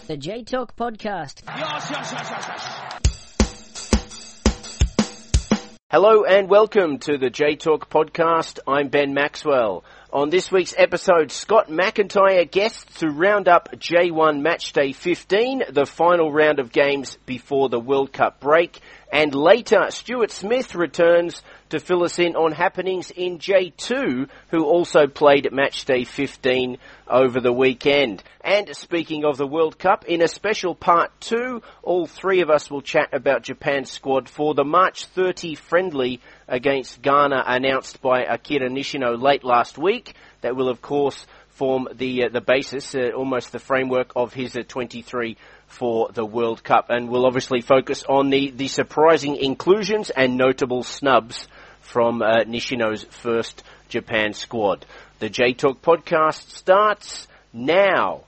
The J Talk Podcast. Hello and welcome to the J Talk Podcast. I'm Ben Maxwell. On this week's episode, Scott McIntyre guests to round up J1 Matchday 15, the final round of games before the World Cup break. And later, Stuart Smith returns to fill us in on happenings in J2, who also played Matchday 15 over the weekend. And speaking of the World Cup, in a special part 2, all three of us will chat about Japan's squad for the March 30 friendly against Ghana announced by Akira Nishino late last week. That will, of course, form the basis, almost the framework of his 23 for the World Cup. And we'll obviously focus on the surprising inclusions and notable snubs from Nishino's first Japan squad. The J Talk Podcast starts now.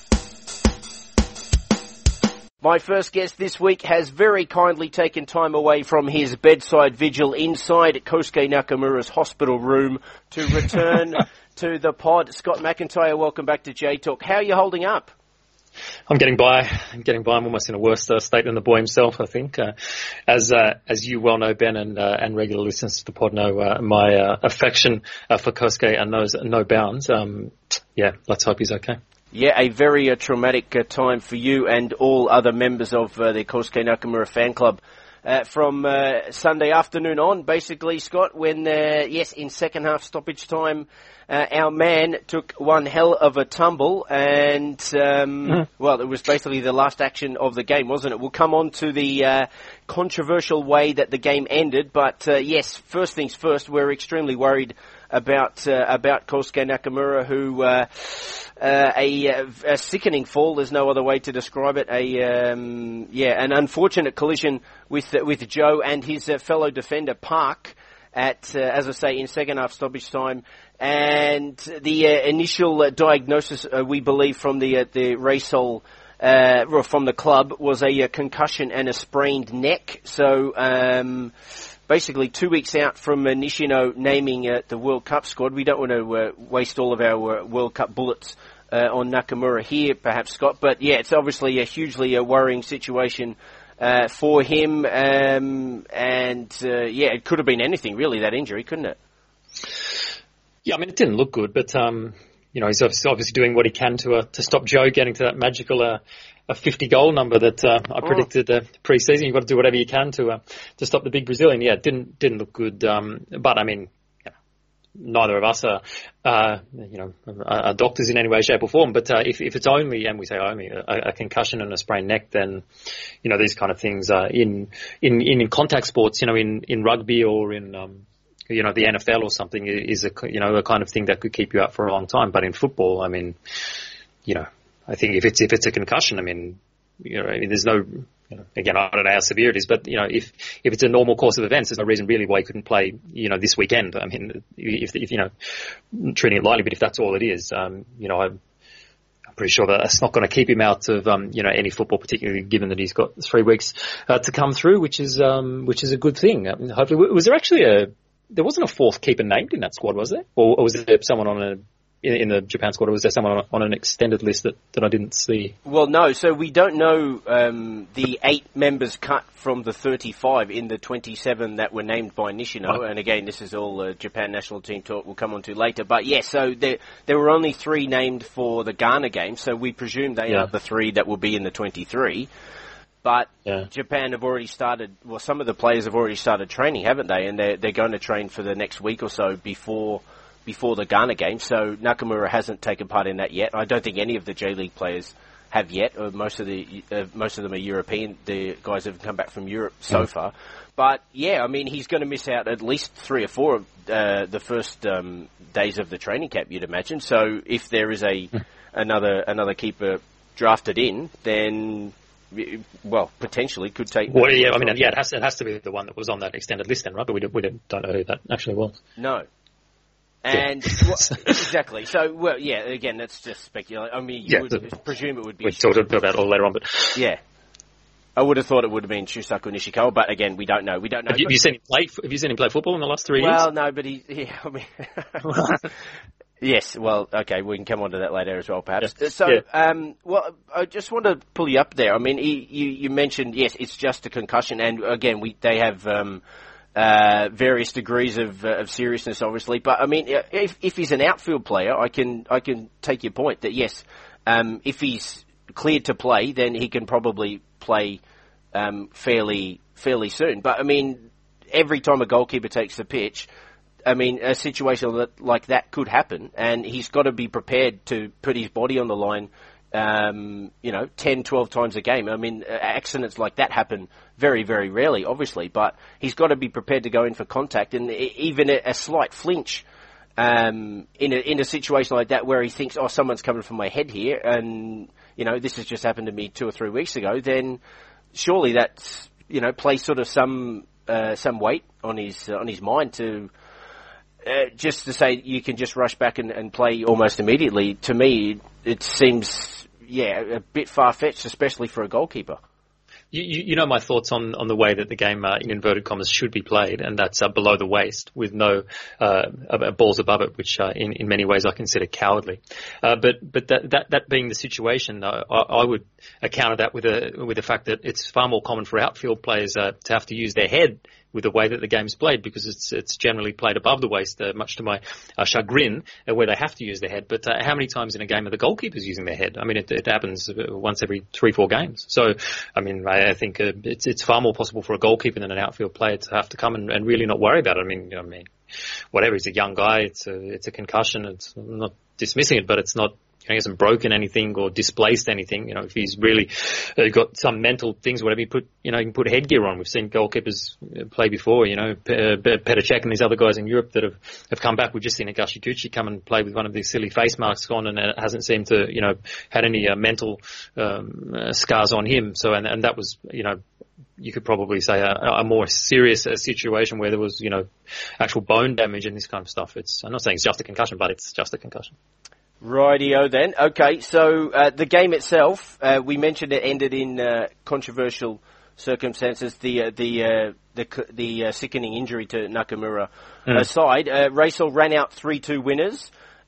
My first guest this week has very kindly taken time away from his bedside vigil inside Kosuke Nakamura's hospital room to return to the pod. Scott McIntyre, welcome back to J Talk. How are you holding up? I'm getting by. I'm almost in a worse state than the boy himself, I think. As you well know, Ben, and regular listeners to the pod know, my affection for Kosuke knows no bounds. Let's hope he's okay. Yeah, a very traumatic time for you and all other members of the Kosuke Nakamura fan club. From Sunday afternoon on, basically, Scott, when, in second half stoppage time, our man took one hell of a tumble and, it was basically the last action of the game, wasn't it? We'll come on to the controversial way that the game ended, but first things first, we're extremely worried about Kosuke Nakamura, who a sickening fall. There's no other way to describe it. An unfortunate collision with Joe and his fellow defender Park at, as I say, in second half stoppage time. And the initial diagnosis, we believe, from the Raysol, from the club, was a concussion and a sprained neck. So, basically 2 weeks out from Nishino naming the World Cup squad, we don't want to waste all of our World Cup bullets on Nakamura here, perhaps, Scott. But yeah, it's obviously a hugely worrying situation for him. It could have been anything, really, that injury, couldn't it? Yeah, I mean, it didn't look good, but he's obviously doing what he can to stop Joe getting to that magical a 50-goal number that I predicted pre-season. You've got to do whatever you can to stop the big Brazilian. Yeah, it didn't look good, but I mean, neither of us are doctors in any way, shape or form. But if it's only, and we say only, a concussion and a sprained neck, then these kind of things in contact sports, in rugby or in the NFL or something is a kind of thing that could keep you out for a long time. But in football, I mean, I think if it's a concussion, I mean, there's no, again, I don't know how severe it is, but, if it's a normal course of events, there's no reason really why he couldn't play, this weekend. I mean, if treating it lightly, but if that's all it is, I'm pretty sure that that's not going to keep him out of, any football, particularly given that he's got 3 weeks to come through, which is a good thing. Hopefully, was there actually there wasn't a fourth keeper named in that squad, was there? Or was there someone in the Japan squad, or was there someone on an extended list that I didn't see? Well, no. So we don't know the 8 members cut from the 35 in the 27 that were named by Nishino. Right. And again, this is all Japan national team talk we'll come on to later. But yes, so there were only 3 named for the Ghana game, so we presume they are the 3 that will be in the 23. But Japan have already started, well, some of the players have already started training, haven't they? And they're going to train for the next week or so before the Ghana game. So Nakamura hasn't taken part in that yet. I don't think any of the J-League players have yet. Most of them are European. The guys have come back from Europe so far. But yeah, I mean, he's going to miss out at least 3 or 4 of the first days of the training camp, you'd imagine. So if there is another keeper drafted in, then potentially could take. Well, yeah, I mean, it has to be the one that was on that extended list, then, right? But we don't know who that actually was. No. And exactly. So, again, that's just speculation. I mean, you would presume it would be. We'll talk about it all later on, but yeah, I would have thought it would have been Shusaku Nishikawa, but again, we don't know. Have you seen him play? Have you seen him play football in the last 3 years? Well, no, but Yes, well, okay, we can come on to that later as well, perhaps. Yeah. So, well, I just want to pull you up there. I mean, you mentioned, yes, it's just a concussion, and again, they have various degrees of seriousness, obviously. But I mean, if he's an outfield player, I can take your point that yes, if he's cleared to play, then he can probably play fairly soon. But I mean, every time a goalkeeper takes the pitch, I mean, a situation like that could happen, and he's got to be prepared to put his body on the line, 10, 12 times a game. I mean, accidents like that happen very, very rarely, obviously, but he's got to be prepared to go in for contact, and even a slight flinch in a situation like that where he thinks, oh, someone's coming for my head here, and, this has just happened to me 2 or 3 weeks ago, then surely that's, place sort of some weight on his mind to... just to say you can just rush back and play almost immediately, to me, it seems, a bit far-fetched, especially for a goalkeeper. You know my thoughts on the way that the game, in inverted commas, should be played, and that's below the waist with no balls above it, which in many ways I consider cowardly. But that being the situation, I would counter that with the fact that it's far more common for outfield players to have to use their head with the way that the game's played, because it's generally played above the waist, much to my chagrin, where they have to use their head. But how many times in a game are the goalkeepers using their head? I mean, it happens once every 3-4 games. So, I mean, I think it's far more possible for a goalkeeper than an outfield player to have to come and really not worry about it. I mean, whatever. He's a young guy. It's a concussion. I'm not dismissing it, but it's not. He hasn't broken anything or displaced anything. If he's really got some mental things, whatever, he can put headgear on. We've seen goalkeepers play before, Petr Cech and these other guys in Europe that have come back. We've just seen Higashi Gucci come and play with one of these silly face masks on, and it hasn't seemed to, had any mental scars on him. So, and that was, you could probably say a more serious situation where there was, actual bone damage and this kind of stuff. I'm not saying it's just a concussion, but it's just a concussion. Rightio then. Okay, so the game itself, we mentioned it ended in controversial circumstances. The sickening injury to Nakamura aside, Reysol ran out 3-2 winners.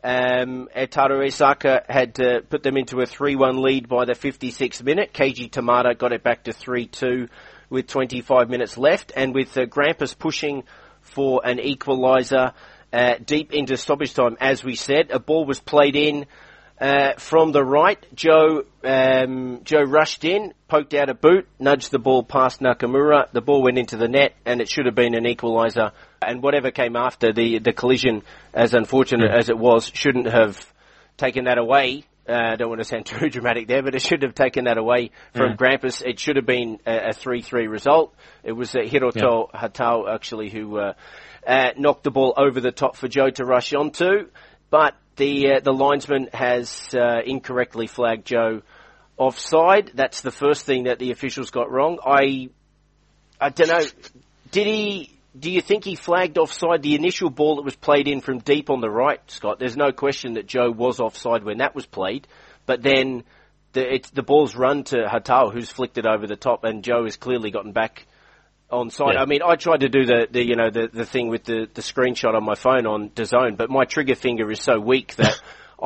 Taro Osaka had put them into a 3-1 lead by the 56th minute. Keiji Tamada got it back to 3-2 with 25 minutes left, and with Grampus pushing for an equaliser deep into stoppage time, as we said. A ball was played in from the right. Joe rushed in, poked out a boot, nudged the ball past Nakamura. The ball went into the net, and it should have been an equaliser. And whatever came after, the collision, as unfortunate as it was, shouldn't have taken that away. I don't want to sound too dramatic there, but it should have taken that away from Grampus. It should have been a 3-3 result. It was Hiroto Hatao, actually, who knocked the ball over the top for Joe to rush onto. But the linesman has incorrectly flagged Joe offside. That's the first thing that the officials got wrong. I don't know. Do you think he flagged offside the initial ball that was played in from deep on the right, Scott? There's no question that Joe was offside when that was played, but then the ball's run to Hatao, who's flicked it over the top, and Joe has clearly gotten back onside. Yeah. I mean, I tried to do the thing with the screenshot on my phone on DAZN, but my trigger finger is so weak that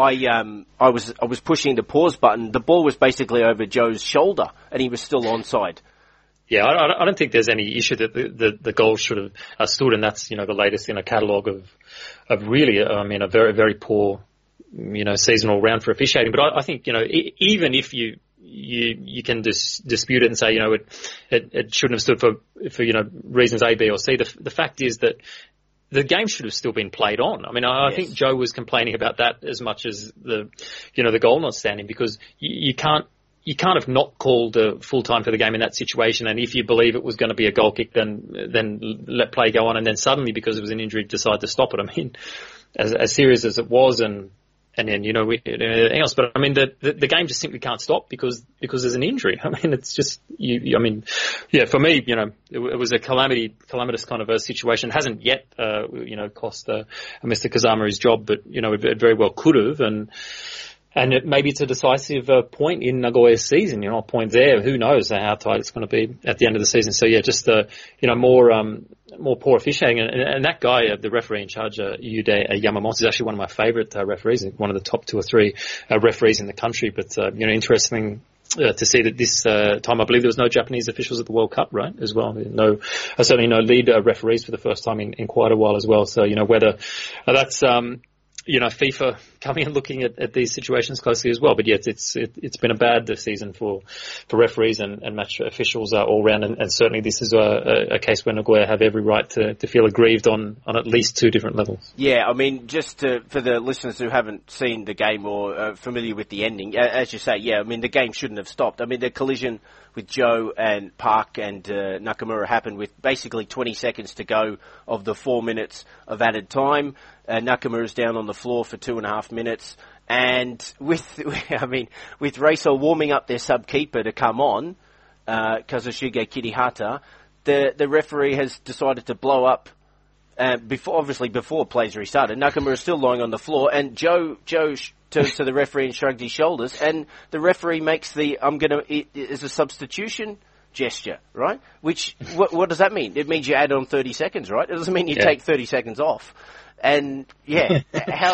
I was pushing the pause button. The ball was basically over Joe's shoulder, and he was still onside. Yeah, I don't think there's any issue that the goal should have stood, and that's, the latest in a catalogue of really, a very, very poor, seasonal round for officiating. But I think, even if you can dispute it and say, it shouldn't have stood for reasons A, B or C, the fact is that the game should have still been played on. I mean, I think Joe was complaining about that as much as the goal not standing, because you can't have not called full time for the game in that situation, and if you believe it was going to be a goal kick, then let play go on, and then suddenly, because it was an injury, decide to stop it. I mean, as serious as it was, and then everything else. But I mean, the game just simply can't stop because there's an injury. I mean, it's just for me, it was a calamitous kind of a situation. It hasn't yet cost Mr. Kazama his job, but it very well could have. And maybe it's a decisive point in Nagoya's season. A point there. Who knows how tight it's going to be at the end of the season. So yeah, just more poor officiating. And that guy, the referee in charge, Yude Yamamoto, is actually one of my favourite referees, one of the top 2 or 3 referees in the country. But interesting to see that this time, I believe there was no Japanese officials at the World Cup, right, as well. Certainly no lead referees for the first time in quite a while as well. So, whether that's, FIFA coming and looking at these situations closely as well. But yes, it's been a bad season for referees and match officials all round. And certainly this is a case where Nagoya have every right to feel aggrieved on at least 2 different levels. Yeah, I mean, just for the listeners who haven't seen the game or familiar with the ending, as you say, yeah, I mean, the game shouldn't have stopped. I mean, the collision with Joe and Park and Nakamura happened with basically 20 seconds to go of the 4 minutes of added time. Nakamura's down on the floor for 2.5 minutes. And with Reysol warming up their sub-keeper to come on, Kazushige Kirihata, the referee has decided to blow up, before plays restarted. Nakamura's still lying on the floor, and Joe turns to the referee and shrugged his shoulders, and the referee makes is a substitution gesture, right? Which, what does that mean? It means you add on 30 seconds, right? It doesn't mean you take 30 seconds off. And yeah, how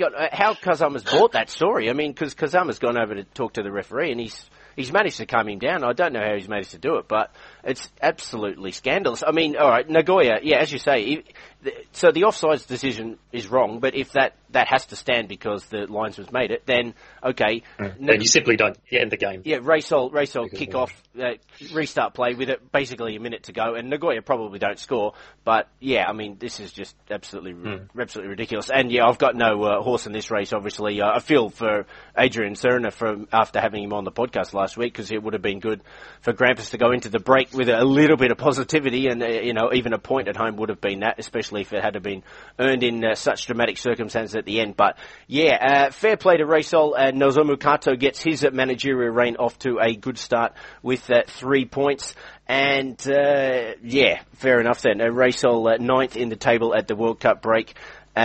Kazama's bought that story. I mean, because Kazama's gone over to talk to the referee, and he's managed to calm him down. I don't know how he's managed to do it, but it's absolutely scandalous. I mean, all right, Nagoya, yeah, as you say, so the offsides decision is wrong, but if that has to stand because the linesman's made it, then okay. Then you simply don't end the game. Yeah, Reysol kick off, restart play with it basically a minute to go, and Nagoya probably don't score. But yeah, I mean, this is just absolutely ridiculous. And yeah, I've got no horse in this race. Obviously, I feel for Adrian Serna after having him on the podcast last week, because it would have been good for Grampus to go into the break with a little bit of positivity, and even a point at home would have been that, especially if it had been earned in such dramatic circumstances at the end. But yeah, fair play to Reysol, and Nozomu Kato gets his managerial reign off to a good start with 3 points. And yeah, fair enough then. Reysol 9th in the table at the World Cup break.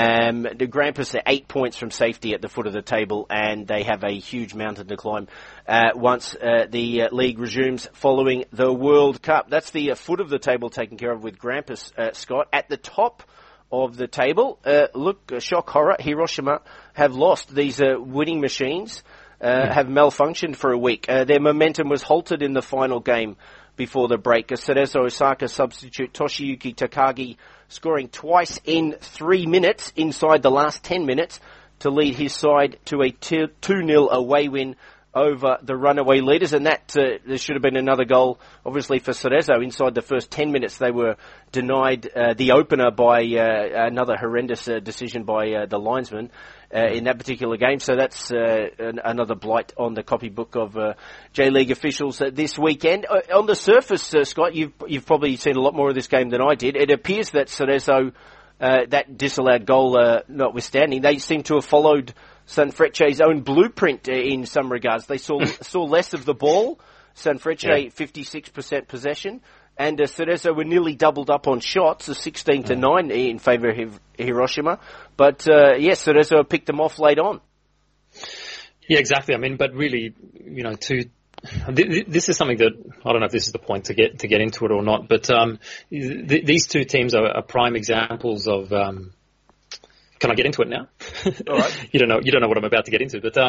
The Grampus are 8 points from safety at the foot of the table, and they have a huge mountain to climb once the league resumes following the World Cup. That's the foot of the table taken care of with Grampus, Scott. At the top of the table, look, shock horror, Hiroshima have lost. These winning machines have malfunctioned for a week. Their momentum was halted in the final game before the break. Cerezo Osaka substitute Toshiyuki Takagi scoring twice in 3 minutes inside the last 10 minutes to lead his side to a 2-0 away win over the runaway leaders, and that there should have been another goal, obviously, for Cerezo. Inside the first 10 minutes, they were denied the opener by another horrendous decision by the linesman in that particular game. So that's another blight on the copybook of J-League officials this weekend. On the surface, Scott, you've probably seen a lot more of this game than I did. It appears that Cerezo, that disallowed goal notwithstanding, they seem to have followed Sanfrecce's own blueprint in some regards. They saw less of the ball. Sanfrecce 56% possession, and Cerezo were nearly doubled up on shots, 16-9 in favour of Hiroshima. But yes, Cerezo picked them off late on. Yeah, exactly. I mean, but really, this is something that I don't know if this is the point to get into it or not. But these two teams are prime examples of. Can I get into it now? All right. You don't know what I'm about to get into, but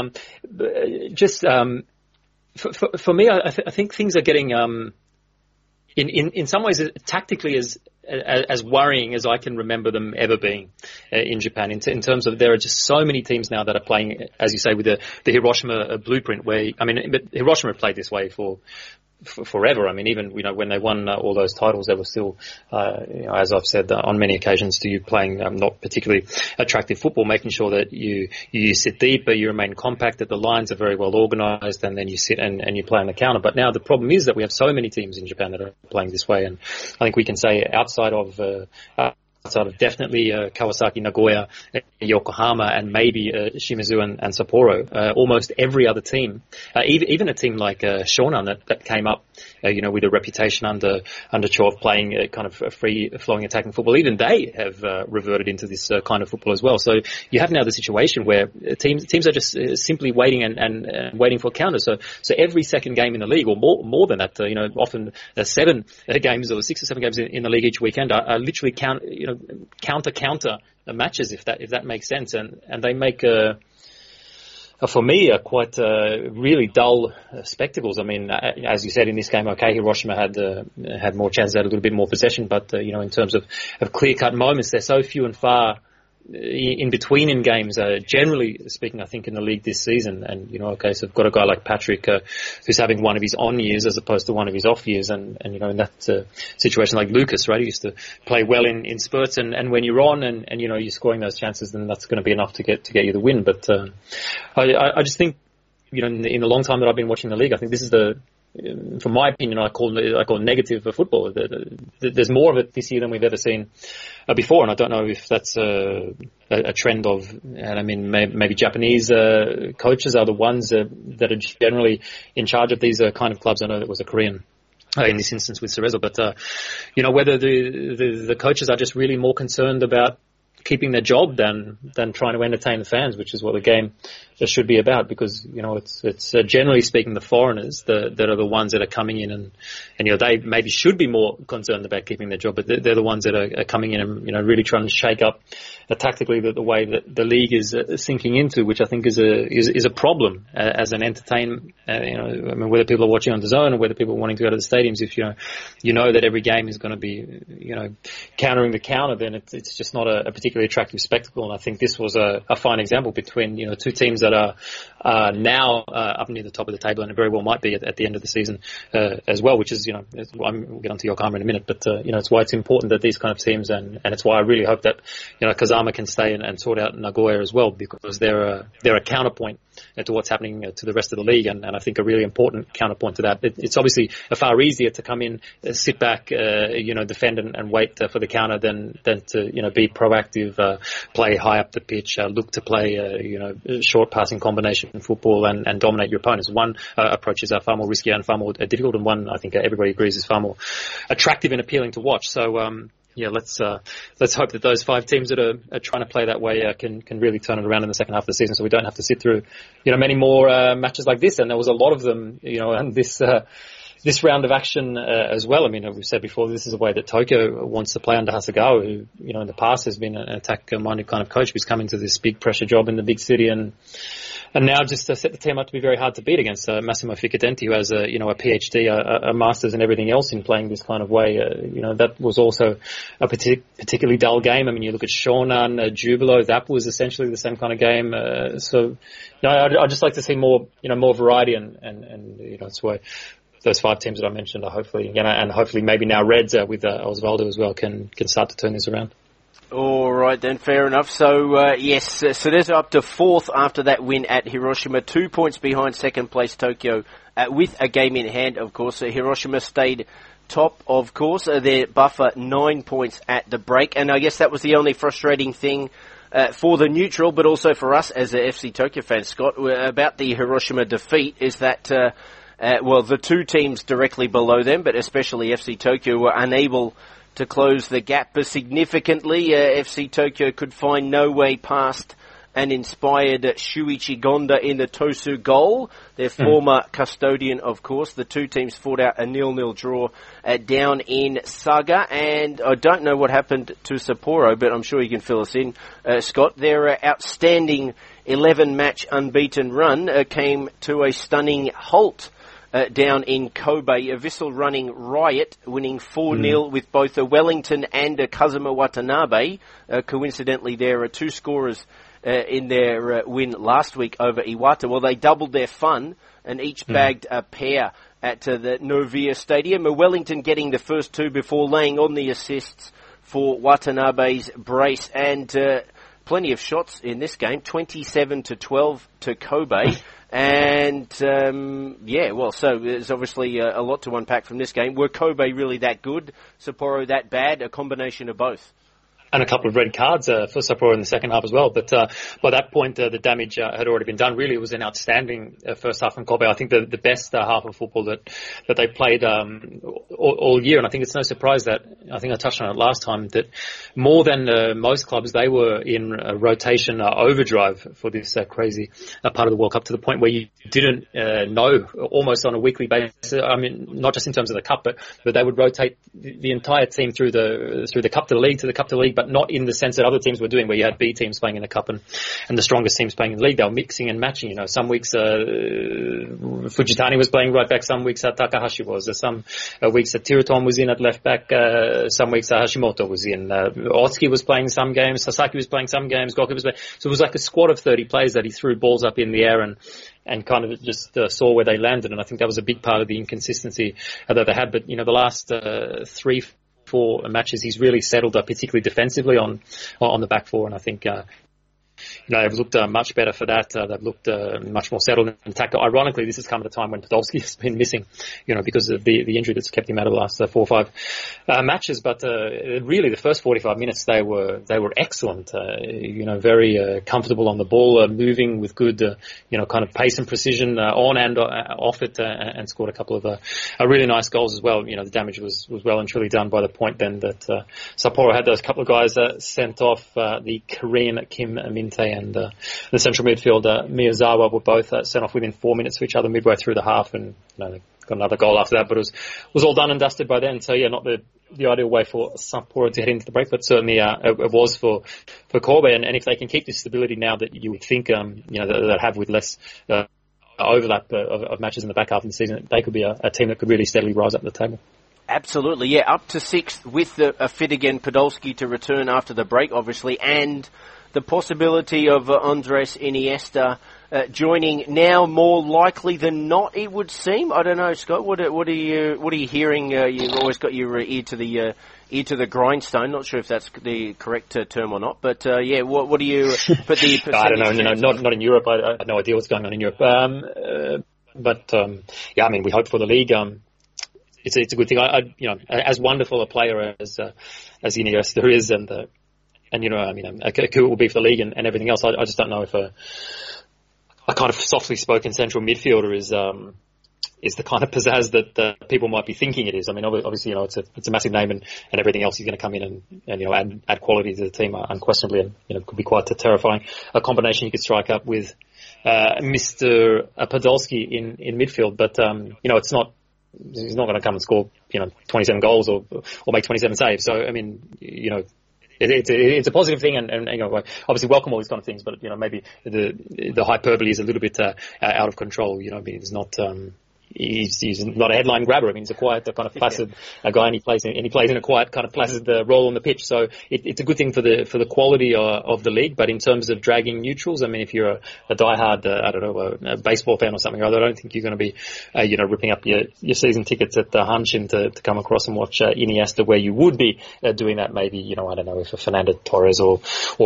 for me, I think things are getting in some ways tactically as worrying as I can remember them ever being in Japan. In terms of there are just so many teams now that are playing, as you say, with the Hiroshima blueprint. But Hiroshima played this way for forever. I mean, even when they won all those titles, they were still, as I've said on many occasions to you, playing not particularly attractive football, making sure that you sit deep, but you remain compact, that the lines are very well organised, and then you sit and you play on the counter. But now the problem is that we have so many teams in Japan that are playing this way, and I think we can say outside of outside of definitely Kawasaki, Nagoya, Yokohama, and maybe Shimizu and Sapporo. Almost every other team, even a team like Shonan that came up, with a reputation under Cho of playing kind of a free-flowing attacking football, even they have reverted into this kind of football as well. So you have now the situation where teams are just simply waiting and waiting for counters. So every second game in the league, or more than that, often 7 games or 6 or 7 games in the league each weekend are literally counter matches, if that makes sense, and they make for me quite really dull spectacles. I mean, as you said in this game, okay, Hiroshima had more chances, had a little bit more possession, but in terms of clear cut moments, they're so few and far in between in games, generally speaking, I think in the league this season. And, so I've got a guy like Patrick, who's having one of his on years as opposed to one of his off years. And in that situation, like Lucas, right, he used to play well in spurts, and when you're on and you're scoring those chances, then that's going to be enough to get you the win. But, I just think, in the long time that I've been watching the league, I think this is from my opinion, I call it negative football. There's more of it this year than we've ever seen before, and I don't know if that's a trend of, and I mean, maybe Japanese coaches are the ones that are generally in charge of these kind of clubs. I know it was a Korean in this instance with Cerezo, but whether the coaches are just really more concerned about keeping their job than trying to entertain the fans, which is what the game should be about, because it's generally speaking the foreigners that are the ones that are coming in and they maybe should be more concerned about keeping their job, but they're the ones that are coming in and really trying to shake up tactically the way that the league is sinking into, which I think is a problem as an entertainment. I mean, whether people are watching on the zone or whether people are wanting to go to the stadiums, if you know that every game is going to be countering the counter, then it's just not a particularly attractive spectacle. And I think this was a fine example between two teams that are now up near the top of the table, and it very well might be at the end of the season as well. Which is we'll get onto Yokohama in a minute, but it's why it's important that these kind of teams, and it's why I really hope that Kazama can stay and sort out Nagoya as well, because they're a counterpoint to what's happening to the rest of the league, and I think a really important counterpoint to that. It's obviously far easier to come in, sit back, defend and wait for the counter than to be proactive, play high up the pitch, look to play short passing combination football and dominate your opponents. One approach is far more risky and far more difficult, and one I think everybody agrees is far more attractive and appealing to watch. So let's hope that those 5 teams that are trying to play that way can really turn it around in the second half of the season, so we don't have to sit through many more matches like this. And there was a lot of them, and this round of action as well. I mean, we've said before, this is a way that Tokyo wants to play under Hasegawa, who in the past has been an attack-minded kind of coach who's come into this big pressure job in the big city and now just set the team up to be very hard to beat against Massimo Ficadenti, who has a PhD, a master's and everything else in playing this kind of way. That was also a particularly dull game. I mean, you look at Shonan, Jubilo, that was essentially the same kind of game. I'd just like to see more variety and it's why those 5 teams that I mentioned are hopefully, and hopefully maybe now Reds with Osvaldo as well can start to turn this around. All right, then, fair enough. So, yes, Cerezo up to 4th after that win at Hiroshima, 2 points behind second place Tokyo, with a game in hand, of course. Hiroshima stayed top, of course. Their buffer 9 points at the break, and I guess that was the only frustrating thing for the neutral, but also for us as a FC Tokyo fans, Scott, about the Hiroshima defeat, is that the 2 teams directly below them, but especially FC Tokyo, were unable to close the gap significantly. FC Tokyo could find no way past an inspired Shuichi Gonda in the Tosu goal, their former custodian, of course. The 2 teams fought out a 0-0 draw down in Saga, and I don't know what happened to Sapporo, but I'm sure you can fill us in, Scott. Their outstanding 11-match unbeaten run came to a stunning halt down in Kobe, a Vissel running riot, winning 4-0 with both a Wellington and a Kazuma Watanabe. Coincidentally, there are 2 scorers in their win last week over Iwata. Well, they doubled their fun and each bagged a pair at the Novia Stadium. Wellington getting the first 2 before laying on the assists for Watanabe's brace, and plenty of shots in this game, 27-12 to Kobe. And, so there's obviously a lot to unpack from this game. Were Kobe really that good? Sapporo that bad? A combination of both? and a couple of red cards for Sapporo in the second half as well. But by that point, the damage had already been done. Really, it was an outstanding first half from Kobe. I think the best half of football that they played all year. And I think it's no surprise that, I think I touched on it last time, that more than most clubs, they were in rotation overdrive for this crazy part of the World Cup, to the point where you didn't know almost on a weekly basis. I mean, not just in terms of the cup, but they would rotate the entire team through the cup to the league, to the cup to the league, but not in the sense that other teams were doing, where you had B teams playing in the cup and the strongest teams playing in the league. They were mixing and matching. Some weeks Fujitani was playing right back, some weeks Takahashi was, some weeks Tiraton was in at left back, some weeks Hashimoto was in, Otsuki was playing some games, Sasaki was playing some games, Goku was playing. So it was like a squad of 30 players that he threw balls up in the air and kind of just saw where they landed. And I think that was a big part of the inconsistency that they had. But, the last 3-4 matches, he's really settled up, particularly defensively on the back four. And I think, they've looked much better for that. They've looked much more settled and tactical. Ironically, this has come at a time when Podolski has been missing, because of the injury that's kept him out of the last 4 or 5 matches. But really, the first 45 minutes they were excellent. Very comfortable on the ball, moving with good, kind of pace and precision on and off it, and scored a couple of really nice goals as well. The damage was well and truly done by the point then that Sapporo had those couple of guys sent off. The Korean Kim Min and the central midfielder Miyazawa were both sent off within 4 minutes of each other midway through the half, and they got another goal after that, but it was all done and dusted by then. So not the ideal way for Sapporo to head into the break, but certainly it was for Kobe. And if they can keep this stability now that you would think that have with less overlap of matches in the back half of the season, they could be a team that could really steadily rise up the table. Absolutely, yeah, up to 6th with a fit again, Podolski to return after the break, obviously, and the possibility of Andres Iniesta joining now more likely than not, it would seem. I don't know, Scott. What are you hearing? You've always got your ear to the grindstone. Not sure if that's the correct term or not, but what do you? But the I don't know. Not in Europe. I have no idea what's going on in Europe. We hope for the league. It's a good thing. As wonderful a player as Iniesta is, and who it will be for the league and everything else. I just don't know if a kind of softly spoken central midfielder is the kind of pizzazz that people might be thinking it is. I mean, obviously, it's a massive name and everything else. He's going to come in and add quality to the team unquestionably, and could be quite a terrifying combination you could strike up with Mr. Podolski in midfield. But it's not. He's not going to come and score 27 goals or make 27 saves. So I mean, it's a positive thing, and obviously welcome all these kind of things, but maybe the hyperbole is a little bit out of control. It's not. He's not a headline grabber. I mean, he's a quiet, kind of placid guy, and he plays in a quiet, kind of placid role on the pitch. So it's a good thing for the quality of the league. But in terms of dragging neutrals, I mean, if you're a diehard, a baseball fan or something or other, I don't think you're going to be, ripping up your season tickets at the Hanshin to come across and watch Iniesta, where you would be doing that. Maybe I don't know if a Fernando Torres or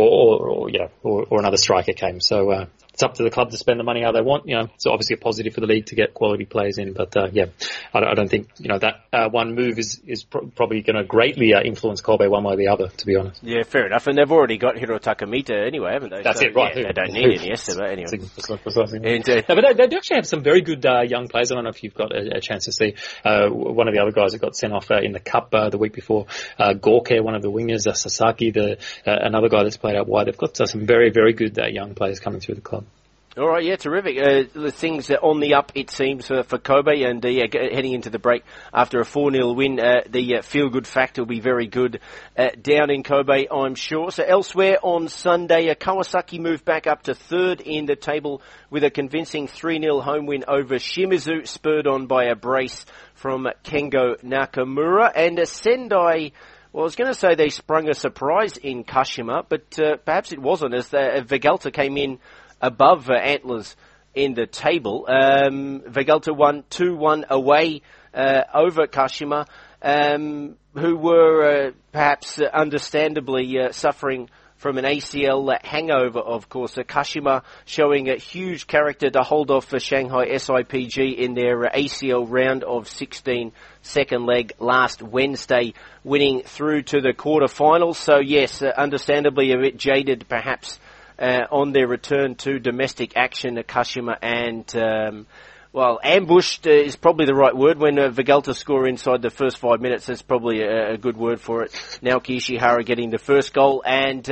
another striker came. So it's up to the club to spend the money how they want. It's obviously a positive for the league to get quality players in, but I don't think that one move is probably going to greatly influence Kobe one way or the other, to be honest. Yeah, fair enough. And they've already got Hirotaka Mita anyway, haven't they? That's it, right? Yeah, they don't need Iniesta, but anyway. But they do actually have some very good young players. I don't know if you've got a chance to see one of the other guys that got sent off in the cup the week before. Gorke, one of the wingers, Sasaki, another guy that's played out wide. They've got some very, very good young players coming through the club. All right, yeah, terrific. The things are on the up, it seems, for Kobe, and heading into the break after a 4-0 win, the feel-good factor will be very good down in Kobe, I'm sure. So elsewhere on Sunday, Kawasaki moved back up to 3rd in the table with a convincing 3-0 home win over Shimizu, spurred on by a brace from Kengo Nakamura. And Sendai, well, I was going to say they sprung a surprise in Kashima, but perhaps it wasn't, as Vegalta came in above Antlers in the table. Vegalta won 2-1 away over Kashima, who were perhaps understandably suffering from an ACL hangover, of course. Kashima showing a huge character to hold off for Shanghai SIPG in their ACL round of 16 second leg last Wednesday, winning through to the quarterfinals. So yes, understandably a bit jaded perhaps on their return to domestic action, Kashima, and ambushed is probably the right word. When Vegelta score inside the first 5 minutes, that's probably a good word for it. Naoki Ishihara getting the first goal, and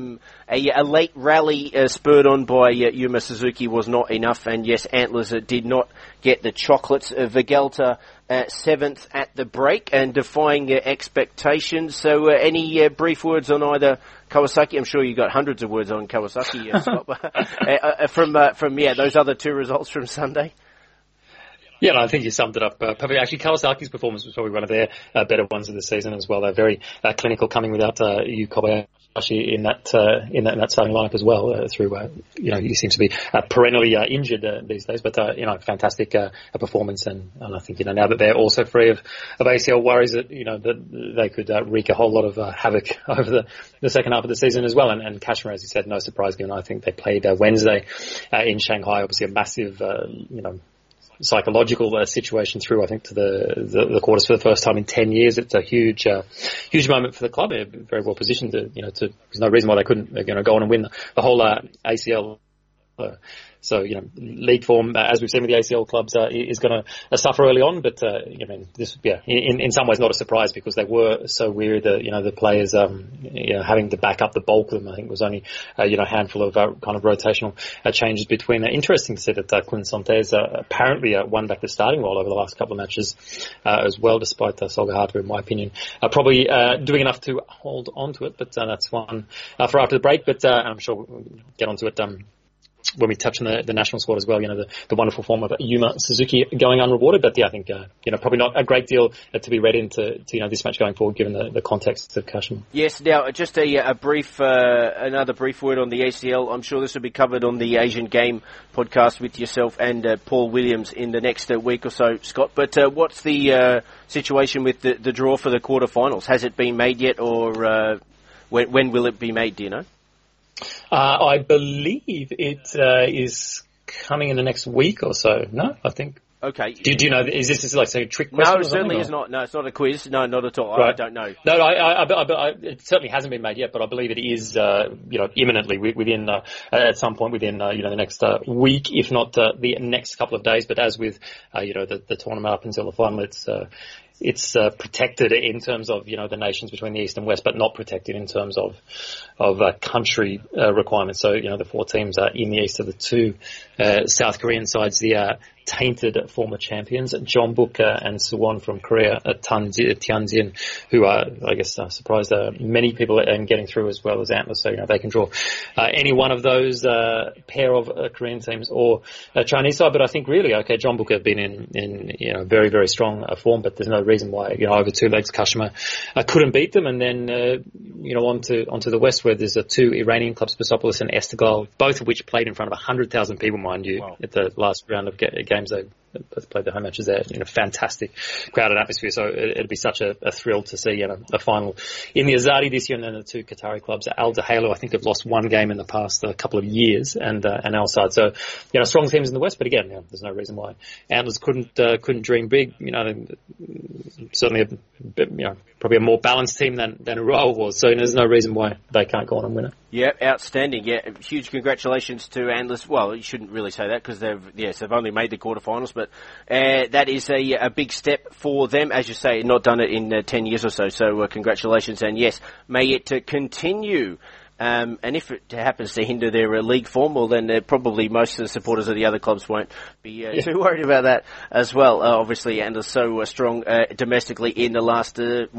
a late rally spurred on by Yuma Suzuki was not enough, and yes, Antlers did not get the chocolates. Vegelta 7th at the break and defying expectations. So any brief words on either Kawasaki? I'm sure you got hundreds of words on Kawasaki, Scott, from those other two results from Sunday. Yeah, no, I think you summed it up perfectly. Actually, Kawasaki's performance was probably one of their better ones of the season as well. They're very clinical, coming without Yu Kobayashi in that starting lineup as well. He seems to be perennially injured these days, but fantastic performance. And I think now that they're also free of ACL worries, that that they could wreak a whole lot of havoc over the second half of the season as well. And Kashima, as you said, no surprise given I think they played Wednesday in Shanghai. Obviously, a massive psychological situation through, I think, to the quarters for the first time in 10 years. It's a huge moment for the club. They're very well positioned there's no reason why they couldn't, go on and win the whole ACL. So, league form, as we've seen with the ACL clubs, is going to suffer early on. But, this, in some ways not a surprise because they were so weird that, the players, having to back up the bulk of them, I think was only, a handful of kind of rotational changes between. Interesting to see that Quinn Santes apparently won back the starting role over the last couple of matches as well, despite Solga Harter, in my opinion, probably doing enough to hold on to it. But that's one for after the break. But I'm sure we'll get onto it when we touch on the national squad as well, the wonderful form of Yuma Suzuki going unrewarded. But I think, probably not a great deal to be read into this match going forward, given the context of Kashima. Yes, now just another brief word on the ACL. I'm sure this will be covered on the Asian Game podcast with yourself and Paul Williams in the next week or so, Scott. But what's the situation with the draw for the quarterfinals? Has it been made yet, or when will it be made, do you know? I believe it is coming in the next week or so. No, I think. Okay. Do you know? Is this like a trick question? No, it certainly is not. No, it's not a quiz. No, not at all. Right. I don't know. No, it certainly hasn't been made yet, but I believe it is, imminently within at some point within the next week, if not the next couple of days. But as with the tournament up until the final, it's protected in terms of the nations between the East and West, but not protected in terms of country requirements. So the four teams in the East are the two South Korean sides, the tainted former champions, Jeonbuk and Suwon from Korea, Tianjin, who are, I guess, surprised many people in getting through, as well as Antlers. So they can draw any one of those pair of Korean teams or Chinese side. But I think really, Jeonbuk have been in very, very strong form, but there's no reason why over two legs Kashima couldn't beat them. And then onto the West, where there's two Iranian clubs, Persepolis and Esteghlal, both of which played in front of 100,000 people, mind you. Wow. At the last round of games. They both played their home matches there in a fantastic crowded atmosphere. So it'd be such a thrill to see a final in the Azadi this year. And then the two Qatari clubs, Al Dahalo, I think have lost one game in the past couple of years, and Al Sadd. So strong teams in the West. But again, there's no reason why Antlers couldn't dream big. Certainly probably a more balanced team than Urawa was. So there's no reason why they can't go on and win it. Yeah, outstanding. Yeah, huge congratulations to Antlers. Well, you shouldn't really say that because they've only made the quarterfinals, but that is a big step for them. As you say, not done it in 10 years or so. So congratulations, and yes, may it continue. And if it happens to hinder their league form, well, then probably most of the supporters of the other clubs won't be too worried about that as well. Obviously, and are so strong domestically in the last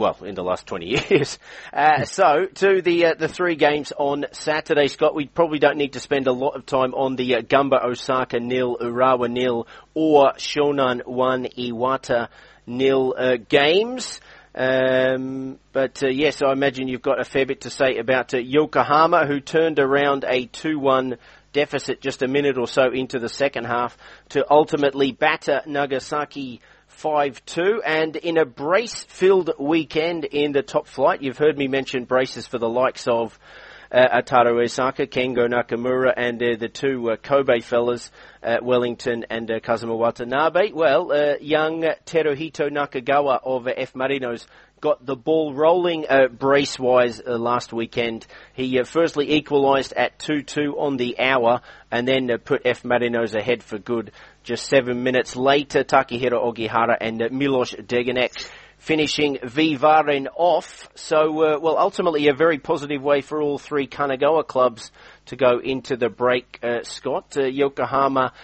20 years. So to the three games on Saturday, Scott, we probably don't need to spend a lot of time on the Gamba Osaka 0, Urawa 0, or Shonan 1, Iwata 0 games. Yes, I imagine you've got a fair bit to say about Yokohama, who turned around a 2-1 deficit just a minute or so into the second half to ultimately batter Nagasaki 5-2. And in a brace-filled weekend in the top flight, you've heard me mention braces for the likes of Ataru Osaka, Kengo Nakamura, and the two Kobe fellas, Wellington and Kazuma Watanabe. Well, young Teruhito Nakagawa of F. Marinos got the ball rolling brace-wise last weekend. He firstly equalised at 2-2 on the hour and then put F. Marinos ahead for good. Just 7 minutes later, Takehiro Ogihara and Milos Degenek finishing Vivaren off. So, well, ultimately a very positive way for all three Kanagawa clubs to go into the break, Scott. Yokohama,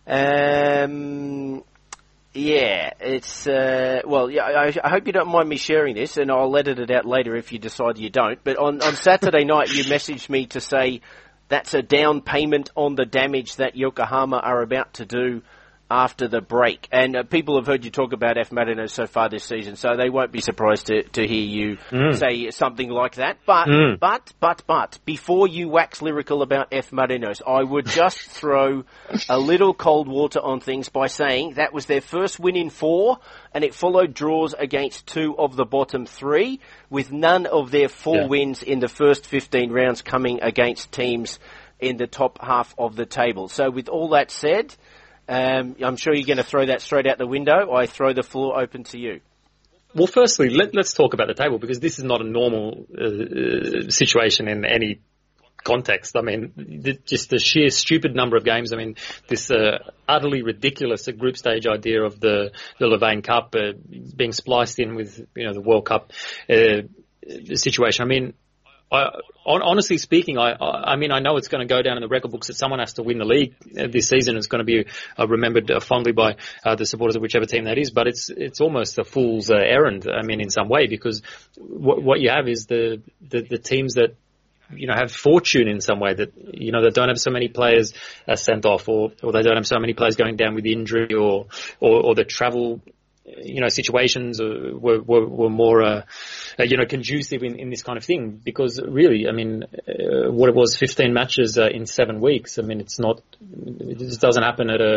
yeah, it's, well, yeah, I hope you don't mind me sharing this, and I'll edit it out later if you decide you don't. But on Saturday night, you messaged me to say that's a down payment on the damage that Yokohama are about to do after the break. And people have heard you talk about F. Marinos so far this season, so they won't be surprised to hear you say something like that. But, before you wax lyrical about F. Marinos, I would just throw a little cold water on things by saying that was their first win in 4, and it followed draws against 2 of the bottom 3, with none of their 4 wins in the first 15 rounds coming against teams in the top half of the table. So with all that said, I'm sure you're going to throw that straight out the window. I throw the floor open to you. Well, firstly, let's talk about the table, because this is not a normal situation in any context. I mean, just the sheer stupid number of games. I mean, this utterly ridiculous group stage idea of the Levain Cup being spliced in with, the World Cup situation. I mean, honestly speaking, I mean, I know it's going to go down in the record books that someone has to win the league this season. It's going to be remembered fondly by the supporters of whichever team that is. But it's almost a fool's errand. I mean, in some way, because what you have is the teams that have fortune in some way, that that don't have so many players sent off, or they don't have so many players going down with injury, or the travel situations were more, conducive in this kind of thing. Because really, I mean, what it was, 15 matches in 7 weeks. I mean, it just doesn't happen at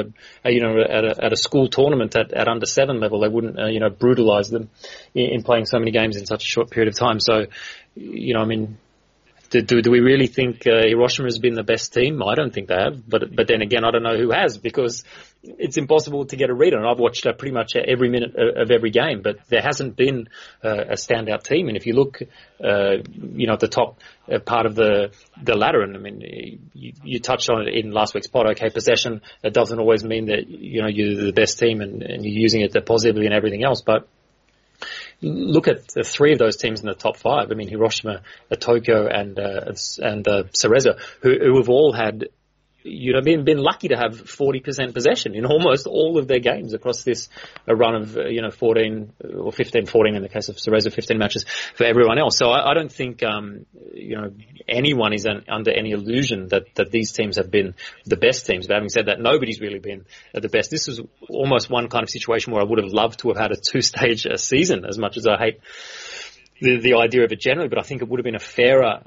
a school tournament at under 7 level. They wouldn't, brutalize them in playing so many games in such a short period of time. So, I mean, do we really think Hiroshima has been the best team? I don't think they have. But then again, I don't know who has, because it's impossible to get a read on it. I've watched pretty much every minute of every game, but there hasn't been a standout team. And if you look, at the top part of the ladder, and I mean, you touched on it in last week's pod. Okay, possession, it doesn't always mean that you're the best team and you're using it positively and everything else, but look at the 3 of those teams in the top 5. I mean, Hiroshima, Tokyo, and Cerezo, who have all had, been lucky to have 40% possession in almost all of their games across this run of 14 or 15, 14 in the case of Cerezo, 15 matches for everyone else. So I don't think anyone is under any illusion that these teams have been the best teams. But having said that, nobody's really been the best. This was almost one kind of situation where I would have loved to have had a 2-stage season, as much as I hate the idea of it generally. But I think it would have been a fairer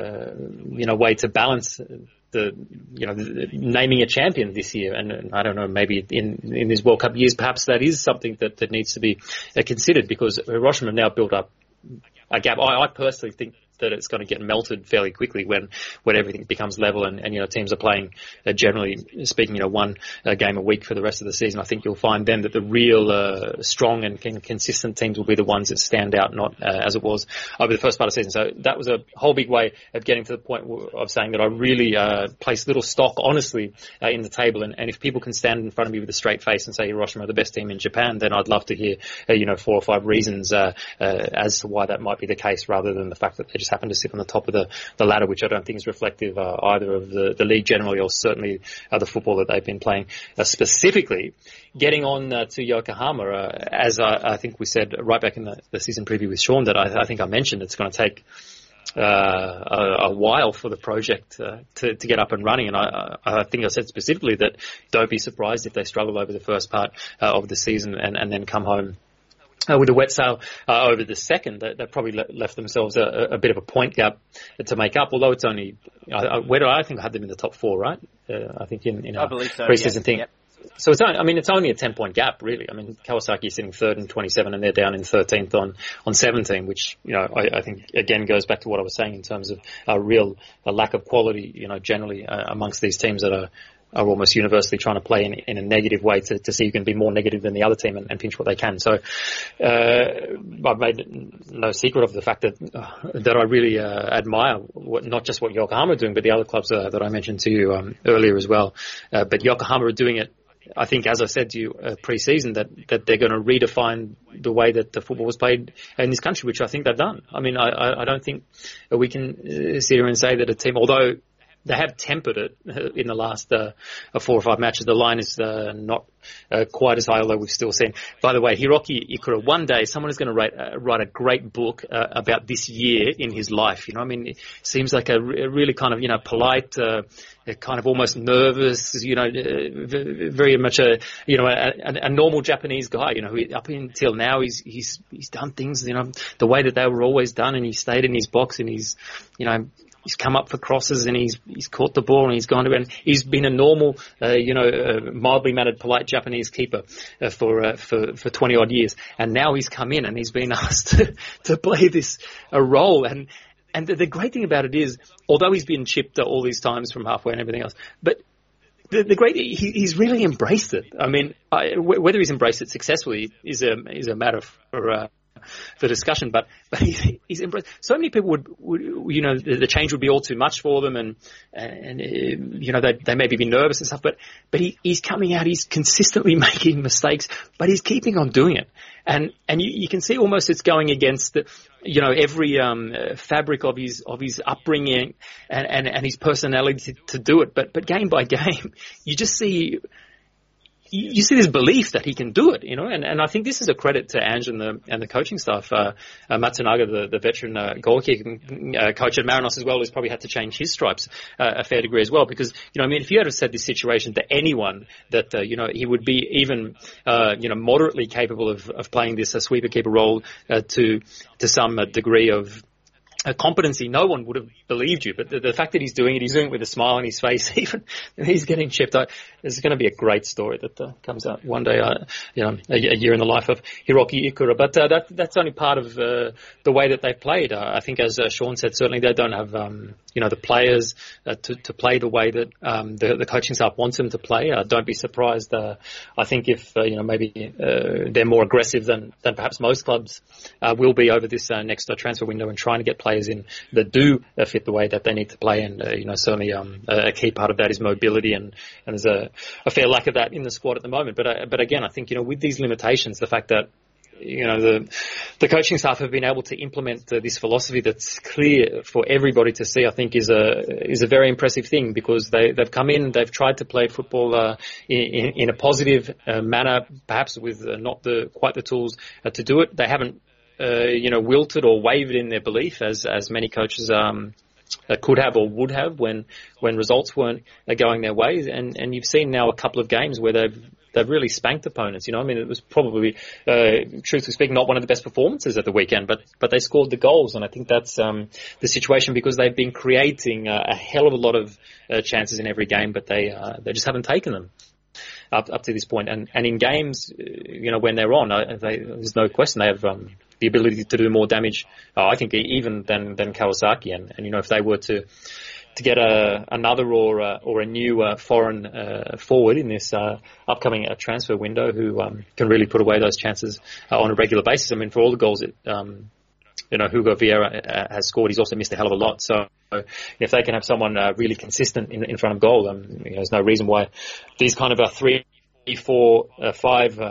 way to balance the naming a champion this year. And I don't know, maybe in these World Cup years, perhaps that is something that needs to be considered, because Hiroshima have now built up a gap. I personally think that it's going to get melted fairly quickly when everything becomes level and teams are playing, generally speaking, one game a week for the rest of the season. I think you'll find then that the real strong and consistent teams will be the ones that stand out, not as it was over the first part of the season. So that was a whole big way of getting to the point of saying that I really place little stock, honestly, in the table. And if people can stand in front of me with a straight face and say Hiroshima are the best team in Japan, then I'd love to hear 4 or 5 reasons as to why that might be the case, rather than the fact that they just happen to sit on the top of the ladder, which I don't think is reflective either of the league generally, or certainly the football that they've been playing. Specifically, getting on to Yokohama, as I think we said right back in the season preview with Sean, that I think I mentioned, it's going to take a while for the project to get up and running. And I think I said specifically that don't be surprised if they struggle over the first part of the season and then come home with a wet sail over the second. They probably left themselves a bit of a point gap to make up, although it's only, where do I think I had them in the top 4, right? I think in I believe so, preseason thing. Yep. it's only a 10-point gap, really. I mean, Kawasaki is sitting third in 27 and they're down in 13th on 17, which, I think, again, goes back to what I was saying in terms of a lack of quality, generally amongst these teams that are almost universally trying to play in a negative way to see who can be more negative than the other team and pinch what they can. So I've made no secret of the fact that I really admire not just what Yokohama are doing, but the other clubs that I mentioned to you earlier as well. But Yokohama are doing it, I think, as I said to you pre-season, that they're going to redefine the way that the football was played in this country, which I think they've done. I mean, I don't think we can sit here and say that a team, although they have tempered it in the last 4 or 5 matches. The line is not quite as high, although we've still seen. By the way, Hiroki Ikura, one day someone is going to write a great book about this year in his life. I mean, it seems like a really kind of, polite, kind of almost nervous, very much a normal Japanese guy. Who up until now he's done things, the way that they were always done, and he stayed in his box and he's come up for crosses and he's caught the ball and he's gone to, and he's been a normal, mildly mannered, polite Japanese keeper for 20 odd years. And now he's come in and he's been asked to play this role. And the great thing about it is, although he's been chipped all these times from halfway and everything else, but he's really embraced it. I mean, whether he's embraced it successfully is a matter for discussion, but he's embraced. So many people would the change would be all too much for them, and they maybe be nervous and stuff. But he's coming out. He's consistently making mistakes, but he's keeping on doing it. And you can see almost it's going against every fabric of his upbringing and his personality to do it. But game by game, you just see. You see this belief that he can do it, and I think this is a credit to Ange and the coaching staff. Matsunaga, the veteran goalkeeping coach at Marinos as well, has probably had to change his stripes a fair degree as well, because if you had said this situation to anyone that he would be even moderately capable of playing this sweeper keeper role to some degree of competency, no one would have believed you. But the fact that he's doing it with a smile on his face, even he's getting chipped out. There's going to be a great story that comes out one day, a year in the life of Hiroki Ikura. But that's only part of the way that they've played. I think, as Sean said, certainly they don't have the players to play the way that the coaching staff wants them to play. Don't be surprised. I think if maybe they're more aggressive than perhaps most clubs will be over this next transfer window, and trying to get players in that do fit the way that they need to play. And certainly a key part of that is mobility, and there's a fair lack of that in the squad at the moment. But again, I think with these limitations, the fact that the coaching staff have been able to implement this philosophy that's clear for everybody to see, I think is a very impressive thing, because they've come in, they've tried to play football in a positive manner, perhaps with not quite the tools to do it. They haven't wilted or wavered in their belief as many coaches could have or would have when results weren't going their way. And you've seen now a couple of games where they've really spanked opponents. It was probably, truthfully speaking, not one of the best performances at the weekend, but they scored the goals, and I think that's the situation, because they've been creating a hell of a lot of chances in every game, but they just haven't taken them up to this point. And in games, when they're on, there's no question they have the ability to do more damage, I think, even than Kawasaki. And if they were to get another or a new foreign forward in this upcoming transfer window who can really put away those chances on a regular basis. I mean, for all the goals that Hugo Vieira has scored, he's also missed a hell of a lot. So if they can have someone really consistent in front of goal, there's no reason why these kind of 3, 4, 5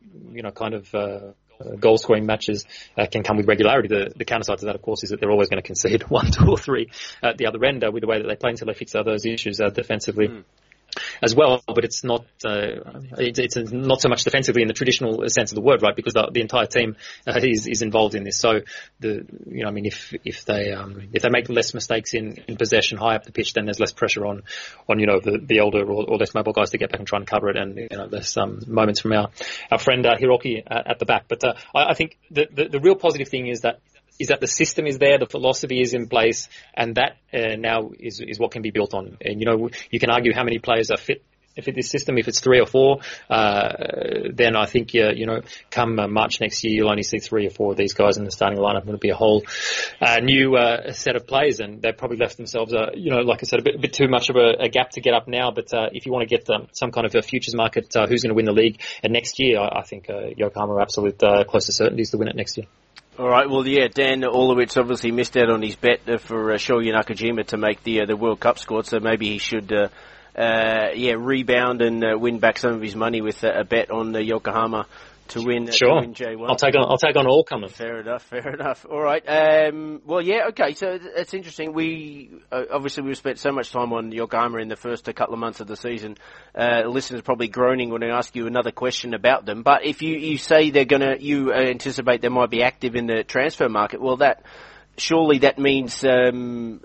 goal scoring matches can come with regularity. The counter side to that, of course, is that they're always going to concede 1, 2 or 3 at the other end with the way that they play, until they fix those issues defensively as well. But it's not it's not so much defensively in the traditional sense of the word, right? Because the entire team is involved in this. So if they make less mistakes in possession high up the pitch, then there's less pressure on the older or less mobile guys to get back and try and cover it. And there's some moments from our friend Hiroki at the back. But I think the real positive thing is that the system is there, the philosophy is in place, and that now is what can be built on. And you can argue how many players are fit fit this system. If it's 3 or 4, then I think, come March next year, you'll only see 3 or 4 of these guys in the starting lineup. It'll be a whole new set of players, and they've probably left themselves, like I said, a bit too much of a gap to get up now. But if you want to get some kind of a futures market, who's going to win the league next year, I think Yokohama are absolute close to certainties to win it next year. All right, well, yeah, Dan Orlowitz obviously missed out on his bet for Shoya Nakajima to make the World Cup squad, so maybe he should rebound and win back some of his money with a bet on Yokohama to win. Sure, to win J1. I'll take on all comers. Fair enough. All right. Well, yeah, okay. So that's interesting. We obviously we've spent so much time on Yokohama in the first couple of months of the season. Listeners probably groaning when I ask you another question about them. But if you say you anticipate they might be active in the transfer market, well, surely that means some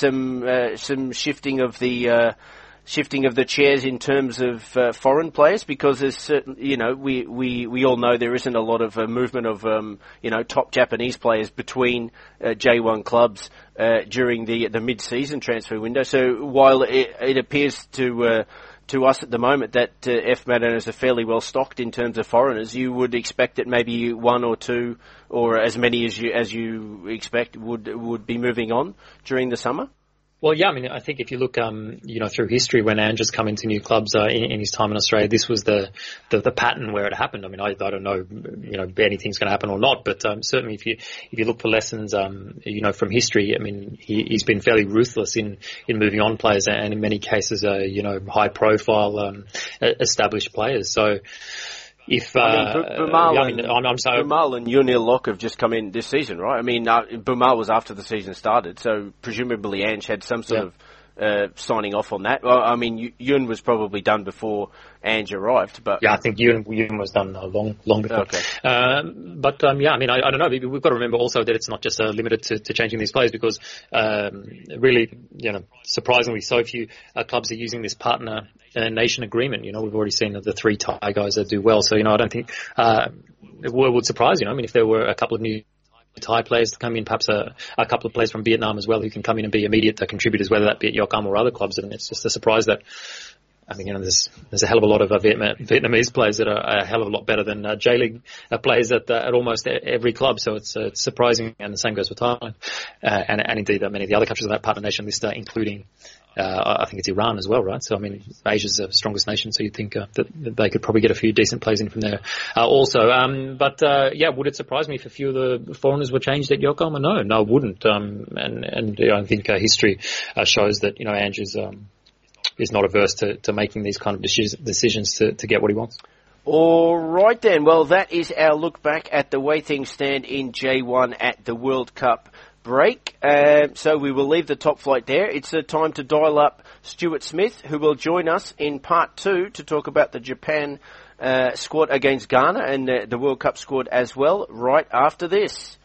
shifting of the chairs in terms of foreign players, because there's certain, we all know there isn't a lot of movement of top Japanese players between J1 clubs during the mid-season transfer window. So while it appears to us at the moment that F Marinos are fairly well stocked in terms of foreigners, you would expect that maybe 1 or 2 or as many as you expect would be moving on during the summer. Well, yeah, I mean, I think if you look, through history, when Ange's come into new clubs in his time in Australia, this was the pattern where it happened. I mean, I don't know, anything's going to happen or not, but certainly if you look for lessons, from history, I mean, he's been fairly ruthless in moving on players, and in many cases, high profile, established players. So. Bumal and Yunil Locke have just come in this season, right? I mean, Bumal was after the season started, so presumably Ange had some sort of signing off on that. Well, I mean, Yun was probably done before Ange arrived, but yeah, I think Yun was done long before. Okay. I mean, I don't know. We've got to remember also that it's not just limited to changing these players, because really, surprisingly, so few clubs are using this partner nation agreement. We've already seen the 3 Thai guys that do well. So, I don't think it would surprise, I mean, if there were a couple of new Thai players to come in, perhaps a couple of players from Vietnam as well who can come in and be immediate contributors, whether that be at Yokohama or other clubs. And it's just a surprise that, I mean, there's a hell of a lot of Vietnamese players that are a hell of a lot better than J-League players at almost every club. So it's surprising, and the same goes for Thailand, and indeed many of the other countries on that partner nation list, including I think it's Iran as well, right? So, I mean, Asia's the strongest nation, so you'd think that they could probably get a few decent players in from there also. Would it surprise me if a few of the foreigners were changed at Yokohama? No, it wouldn't. I think history shows that, Ange is not averse to making these kind of decisions to get what he wants. All right then. Well, that is our look back at the way things stand in J1 at the World Cup break. So we will leave the top flight there. It's time to dial up Stuart Smith, who will join us in part 2 to talk about the Japan squad against Ghana and the World Cup squad as well, right after this.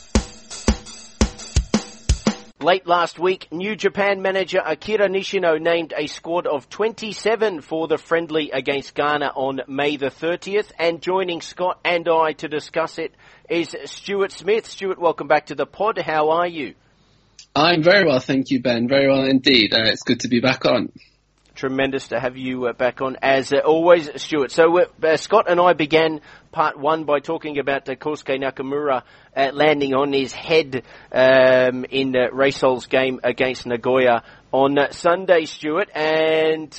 Late last week, New Japan manager Akira Nishino named a squad of 27 for the friendly against Ghana on May the 30th, and joining Scott and I to discuss it is Stuart Smith. Stuart, welcome back to the pod. How are you? I'm very well, thank you, Ben. Very well indeed. It's good to be back on. Tremendous to have you back on as always, Stuart. So Scott and I began part 1 by talking about Kosuke Nakamura landing on his head in Reisol's game against Nagoya on Sunday, Stuart. And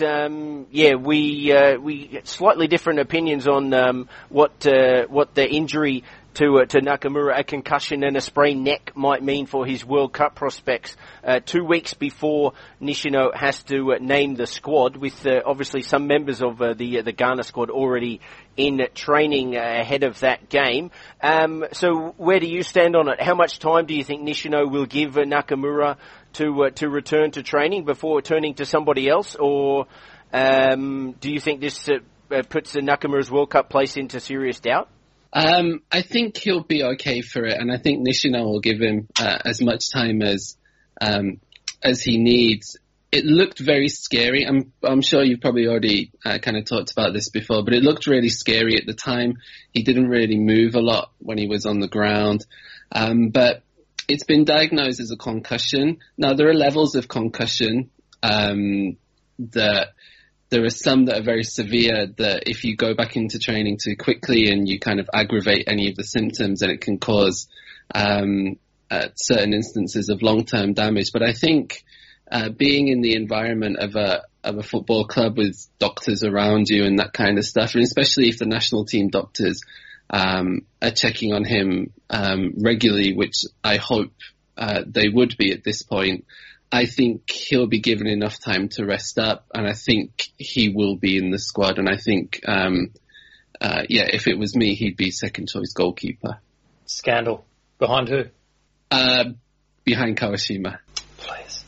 we slightly different opinions on what the injury to Nakamura, a concussion and a sprained neck, might mean for his World Cup prospects 2 weeks before Nishino has to name the squad, with obviously some members of the Ghana squad already in training ahead of that game. So where do you stand on it? How much time do you think Nishino will give Nakamura to return to training before turning to somebody else? Or do you think this puts Nakamura's World Cup place into serious doubt? I think he'll be okay for it, and I think Nishino will give him as much time as he needs. It looked very scary. I'm sure you've probably already kind of talked about this before, but it looked really scary at the time. He didn't really move a lot when he was on the ground, but it's been diagnosed as a concussion. Now, there are levels of concussion that there are some that are very severe that if you go back into training too quickly and you kind of aggravate any of the symptoms, then it can cause certain instances of long-term damage. But I think being in the environment of a football club with doctors around you and that kind of stuff, and especially if the national team doctors are checking on him regularly, which I hope they would be at this point, I think he'll be given enough time to rest up, and I think he will be in the squad. And I think, if it was me, he'd be second choice goalkeeper. Scandal. Behind who? Behind Kawashima. Please.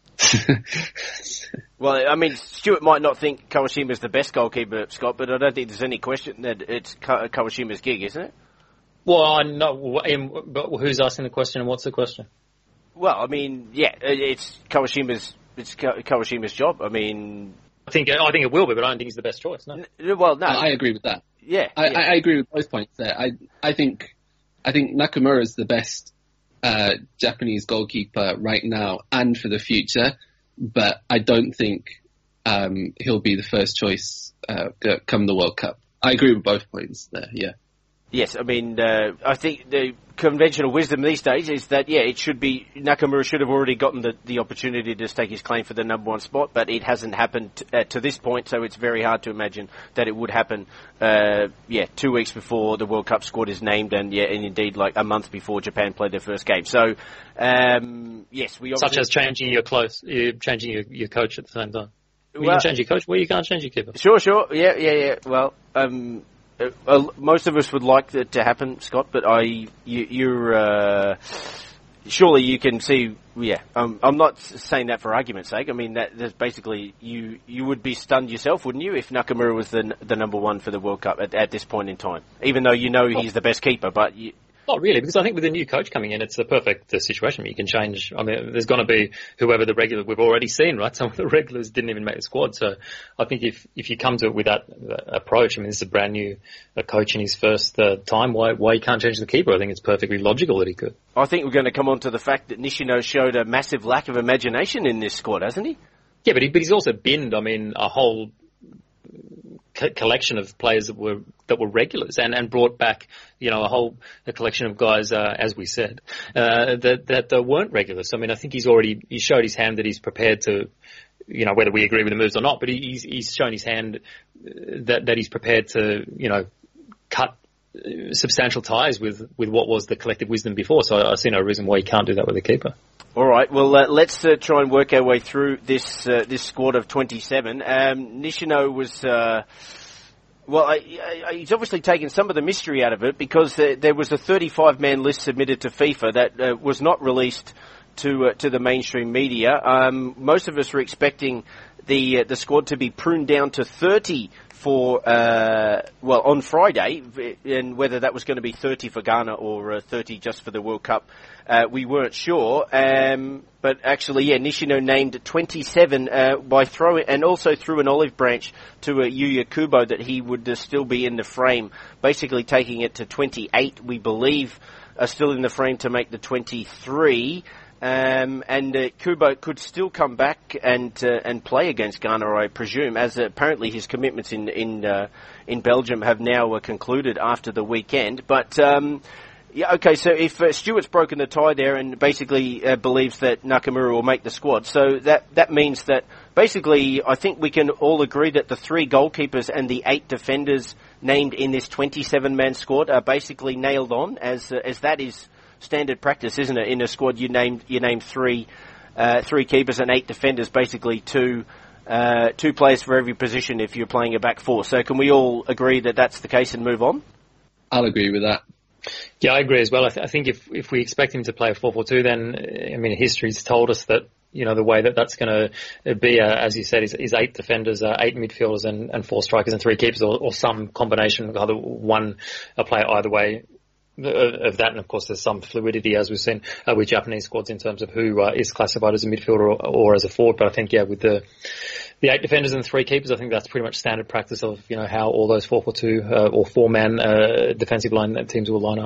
Well, I mean, Stuart might not think Kawashima's the best goalkeeper, Scott, but I don't think there's any question that it's Kawashima's gig, isn't it? Well, I know, but who's asking the question and what's the question? Well, I mean, yeah, it's Kawashima's job. I mean, I think it will be, but I don't think he's the best choice. No. Well, no, I agree with that. Yeah, I agree with both points there. I think Nakamura is the best Japanese goalkeeper right now and for the future, but I don't think he'll be the first choice come the World Cup. I agree with both points there. Yeah. Yes, I mean, I think the conventional wisdom these days is that, Nakamura should have already gotten the opportunity to stake his claim for the number one spot, but it hasn't happened to this point, so it's very hard to imagine that it would happen, 2 weeks before the World Cup squad is named, and indeed, like a month before Japan played their first game. So, yes, we obviously... Such as changing your coach at the same time. You can change your coach, you can't change your keeper. Sure, yeah. Well, most of us would like that to happen, Scott, but you're surely you can see. Yeah, I'm not saying that for argument's sake. I mean that's basically you would be stunned yourself, wouldn't you, if Nakamura was the number one for the World Cup at this point in time? Even though you know he's the best keeper, but not really, because I think with a new coach coming in, it's a perfect situation. You can change. I mean, there's going to be whoever the regular we've already seen, right? Some of the regulars didn't even make the squad. So I think if you come to it with that approach, I mean, this is a brand new coach in his first time. Why he can't change the keeper? I think it's perfectly logical that he could. I think we're going to come on to the fact that Nishino showed a massive lack of imagination in this squad, hasn't he? Yeah, but he's also binned, I mean, a whole collection of players that were regulars and brought back, a collection of guys, as we said, that weren't regulars. So, I mean, I think he showed his hand that he's prepared to, whether we agree with the moves or not, but he's shown his hand that he's prepared to, cut substantial ties with what was the collective wisdom before. So I see no reason why he can't do that with a keeper. All right. Well, let's try and work our way through this squad of 27. Nishino was, he's obviously taken some of the mystery out of it because there was a 35-man list submitted to FIFA that was not released to the mainstream media. Most of us were expecting the squad to be pruned down to 30 on Friday, and whether that was going to be 30 for Ghana or 30 just for the World Cup, we weren't sure. But actually, Nishino named 27 by throwing, and also threw an olive branch to Yuya Kubo that he would still be in the frame, basically taking it to 28. We believe are still in the frame to make the 23. And Kubo could still come back and play against Ghana, I presume, as apparently his commitments in Belgium have now concluded after the weekend. But so if Stuart's broken the tie there and basically believes that Nakamura will make the squad, so that means that basically I think we can all agree that the 3 goalkeepers and the 8 defenders named in this 27-man squad are basically nailed on, as that is standard practice, isn't it? In a squad, you name 3 keepers and 8 defenders, basically 2 players for every position if you're playing a back 4. So can we all agree that that's the case and move on? I'll agree with that. Yeah, I agree as well. I think if we expect him to play a 4-4-2, then, I mean, history's told us that, the way that's going to be, as you said, is 8 defenders, 8 midfielders and 4 strikers and 3 keepers, or some combination of a player either way of that. And of course there's some fluidity, as we've seen with Japanese squads, in terms of who is classified as a midfielder or as a forward. But I think, with the 8 defenders and 3 keepers, I think that's pretty much standard practice of, how all those 4-4-2 or 4-man defensive line teams will line up.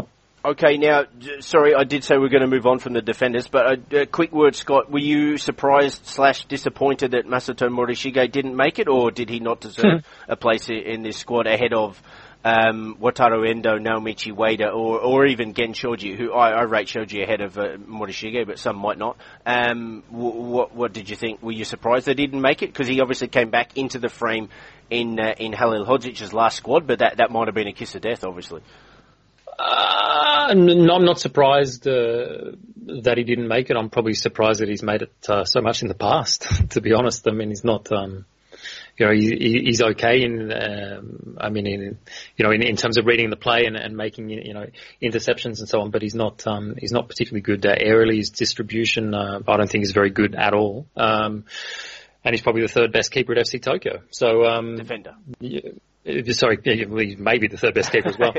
Okay, now, sorry, I did say we're going to move on from the defenders, but a quick word, Scott. Were you surprised/disappointed that Masato Morishige didn't make it, or did he not deserve a place in this squad ahead of Wataru Endo, Naomichi Ueda, or even Gen Shoji, who I rate Shoji ahead of Morishige, but some might not. What did you think? Were you surprised they didn't make it? Because he obviously came back into the frame in Halil Hodzic's last squad, but that might have been a kiss of death, obviously. No, I'm not surprised that he didn't make it. I'm probably surprised that he's made it so much in the past. To be honest, I mean, he's not. He's okay in terms of reading the play and making interceptions and so on. But he's not particularly good aerially. His distribution, I don't think is very good at all. And he's probably the third best keeper at FC Tokyo. So defender. Yeah, sorry, maybe the third best keeper as well.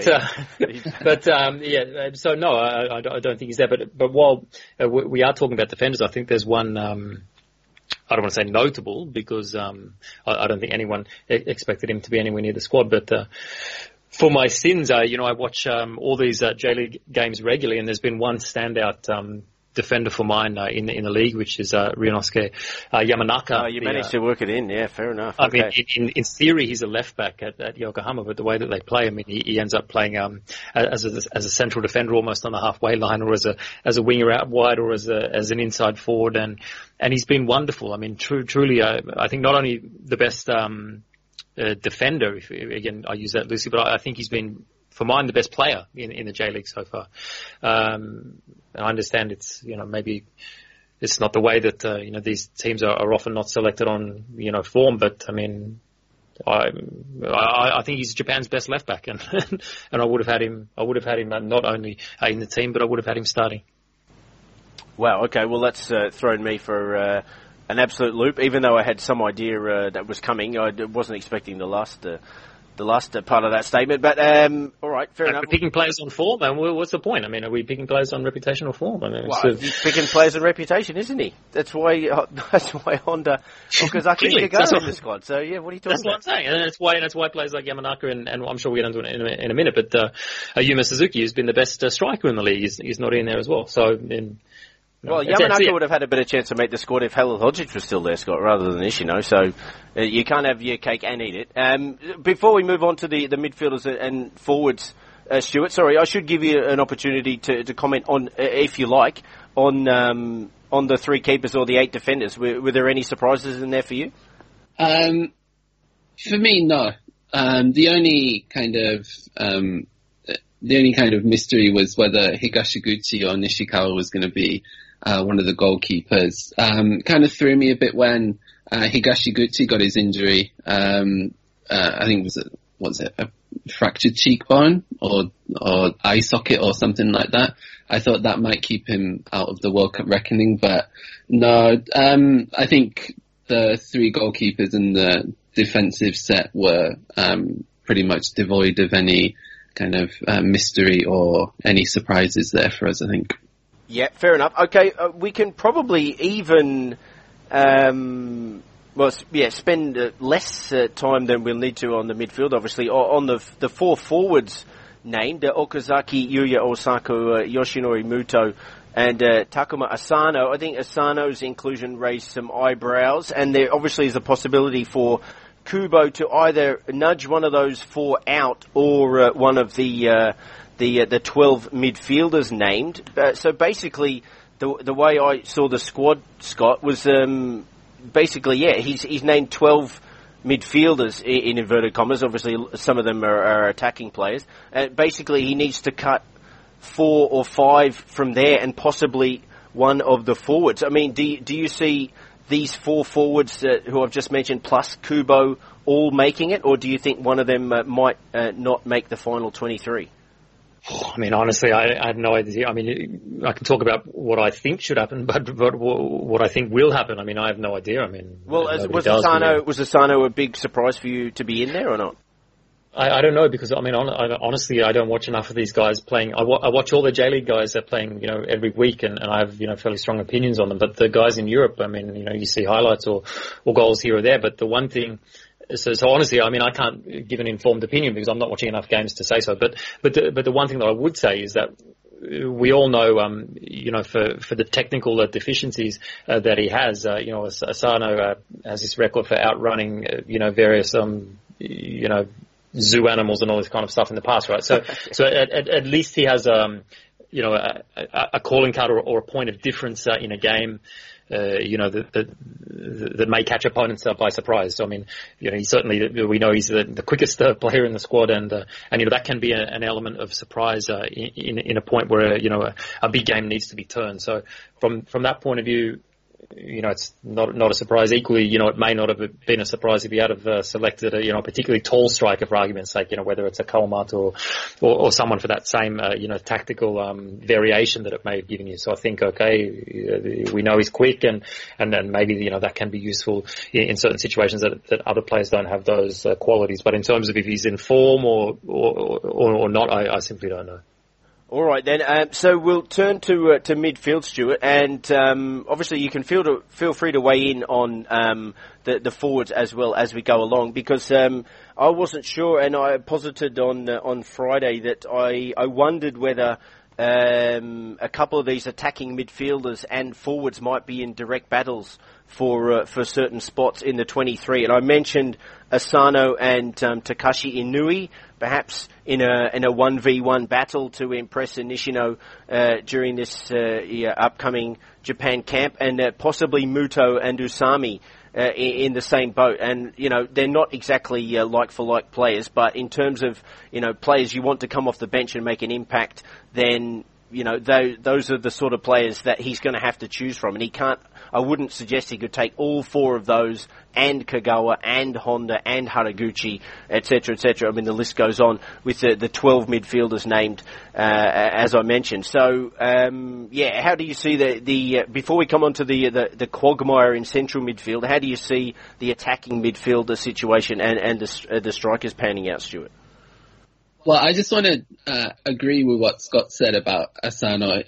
So no, I don't think he's there. But while we are talking about defenders, I think there's one. I don't want to say notable because I don't think anyone expected him to be anywhere near the squad. But for my sins, I watch all these J-League games regularly, and there's been one standout defender for mine in the league, which is Ryunosuke Yamanaka. Oh, you managed to work it in, yeah, fair enough. I mean, in theory, he's a left back at Yokohama, but the way that they play, I mean, he ends up playing as a central defender, almost on the halfway line, or as a winger out wide, or as an inside forward, and he's been wonderful. I mean, truly, I think not only the best defender, again, I use that loosely, but I think he's been, for mine, the best player in the J-League so far. And I understand it's, maybe it's not the way that, these teams are often not selected on, form, but I mean, I think he's Japan's best left back, and I would have had him not only in the team, but I would have had him starting. Wow. Okay. Well, that's thrown me for an absolute loop. Even though I had some idea that was coming, I wasn't expecting the last part of that statement. But all right, fair enough. We're picking players on form, and what's the point? I mean, are we picking players on reputation or form? I mean, he's picking players on reputation, isn't he? That's why Honda Okazaki can go in the squad. So yeah, what are you talking about? That's what I'm saying, and that's why players like Yamanaka and I'm sure we'll get into it in a minute. But Yuma Suzuki, who's been the best striker in the league, is not in there as well. So. Well, Yamanaka would have had a better chance to make the squad if Halil Hodzic was still there, Scott, rather than Ishino. So you can't have your cake and eat it. Before we move on to the midfielders and forwards, Stuart, sorry, I should give you an opportunity to comment on, if you like, on the three keepers or the 8 defenders. Were there any surprises in there for you? For me, no. The only kind of mystery was whether Higashiguchi or Nishikawa was going to be one of the goalkeepers. Kind of threw me a bit when Higashiguchi got his injury. I think was it a fractured cheekbone or eye socket or something like that. I thought that might keep him out of the World Cup reckoning, but no. I think the 3 goalkeepers in the defensive set were pretty much devoid of any kind of mystery or any surprises there for us, I think. Yeah, fair enough. Okay, we can probably even, spend less time than we'll need to on the midfield, obviously. On the 4 forwards named, Okazaki, Yuya Osako, Yoshinori Muto, and Takuma Asano. I think Asano's inclusion raised some eyebrows, and there obviously is a possibility for Kubo to either nudge one of those 4 out or one of the 12 midfielders named. So basically, the way I saw the squad, Scott, was he's named 12 midfielders in inverted commas. Obviously, some of them are attacking players. Basically, he needs to cut 4 or 5 from there, and possibly one of the forwards. I mean, do you see these 4 forwards who I've just mentioned, plus Kubo, all making it, or do you think one of them might not make the final 23? I mean, honestly, I have no idea. I mean, I can talk about what I think should happen, but what I think will happen, I mean, I have no idea. I mean, well, was Asano a big surprise for you to be in there or not? I don't know, because I mean, honestly, I don't watch enough of these guys playing. I watch all the J-League guys that are playing, every week, and I have, fairly strong opinions on them. But the guys in Europe, I mean, you see highlights or goals here or there. But the one thing So honestly, I mean, I can't give an informed opinion because I'm not watching enough games to say so. But the one thing that I would say is that we all know, for the technical deficiencies that he has, Asano has this record for outrunning, various, zoo animals and all this kind of stuff in the past, right? So at least he has, a calling card or a point of difference in a game. That may catch opponents by surprise. So I mean, he certainly, we know he's the quickest player in the squad, and that can be an element of surprise in a point where a big game needs to be turned. So from that point of view, it's not a surprise. Equally, it may not have been a surprise if he had have selected a particularly tall striker, for argument's sake, whether it's a Kalmat or someone for that same, tactical, variation that it may have given you. So I think, okay, we know he's quick and then maybe, that can be useful in certain situations that other players don't have those qualities. But in terms of if he's in form or not, I simply don't know. All right then. So we'll turn to midfield, Stuart, and obviously you can feel free to weigh in on the forwards as well as we go along, because I wasn't sure, and I posited on Friday that I wondered whether a couple of these attacking midfielders and forwards might be in direct battles for certain spots in the 23, and I mentioned Asano and Takashi Inui, perhaps in a 1v1 battle to impress Nishino during this upcoming Japan camp, and possibly Muto and Usami in the same boat. And they're not exactly like for like players, but in terms of players you want to come off the bench and make an impact, then those are the sort of players that he's going to have to choose from, and I wouldn't suggest he could take all four of those, and Kagawa, and Honda, and Haraguchi, etc., etc. I mean, the list goes on with the 12 midfielders named, as I mentioned. So, how do you see the before we come on to the quagmire in central midfield, how do you see the attacking midfielder situation and the strikers panning out, Stuart? Well, I just want to agree with what Scott said about Asano.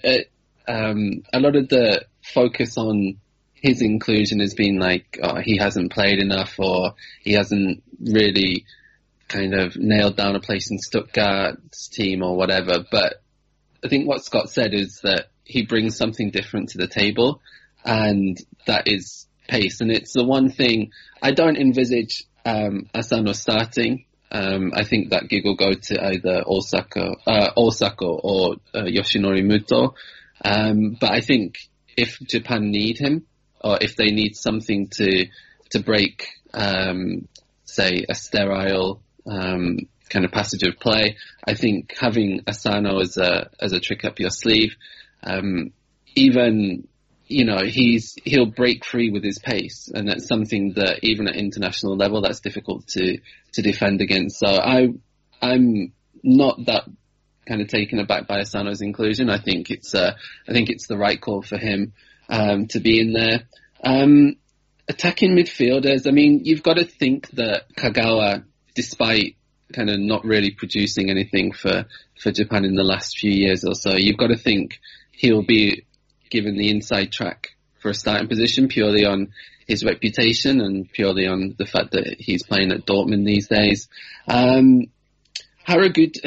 A lot of the focus on his inclusion has been like, he hasn't played enough, or he hasn't really kind of nailed down a place in Stuttgart's team or whatever. But I think what Scott said is that he brings something different to the table, and that is pace. And it's the one thing I don't envisage Asano starting. I think that gig will go to either Osaka or Yoshinori Muto. But I think if Japan need him, or if they need something to break, say, a sterile kind of passage of play, I think having Asano as a trick up your sleeve, even he'll break free with his pace, and that's something that even at international level that's difficult to defend against. So I'm not that kind of taken aback by Asano's inclusion. I think it's the right call for him to be in there. Attacking midfielders, I mean, you've got to think that Kagawa, despite kind of not really producing anything for Japan in the last few years or so, you've got to think he'll be given the inside track for a starting position purely on his reputation and purely on the fact that he's playing at Dortmund these days. Haraguchi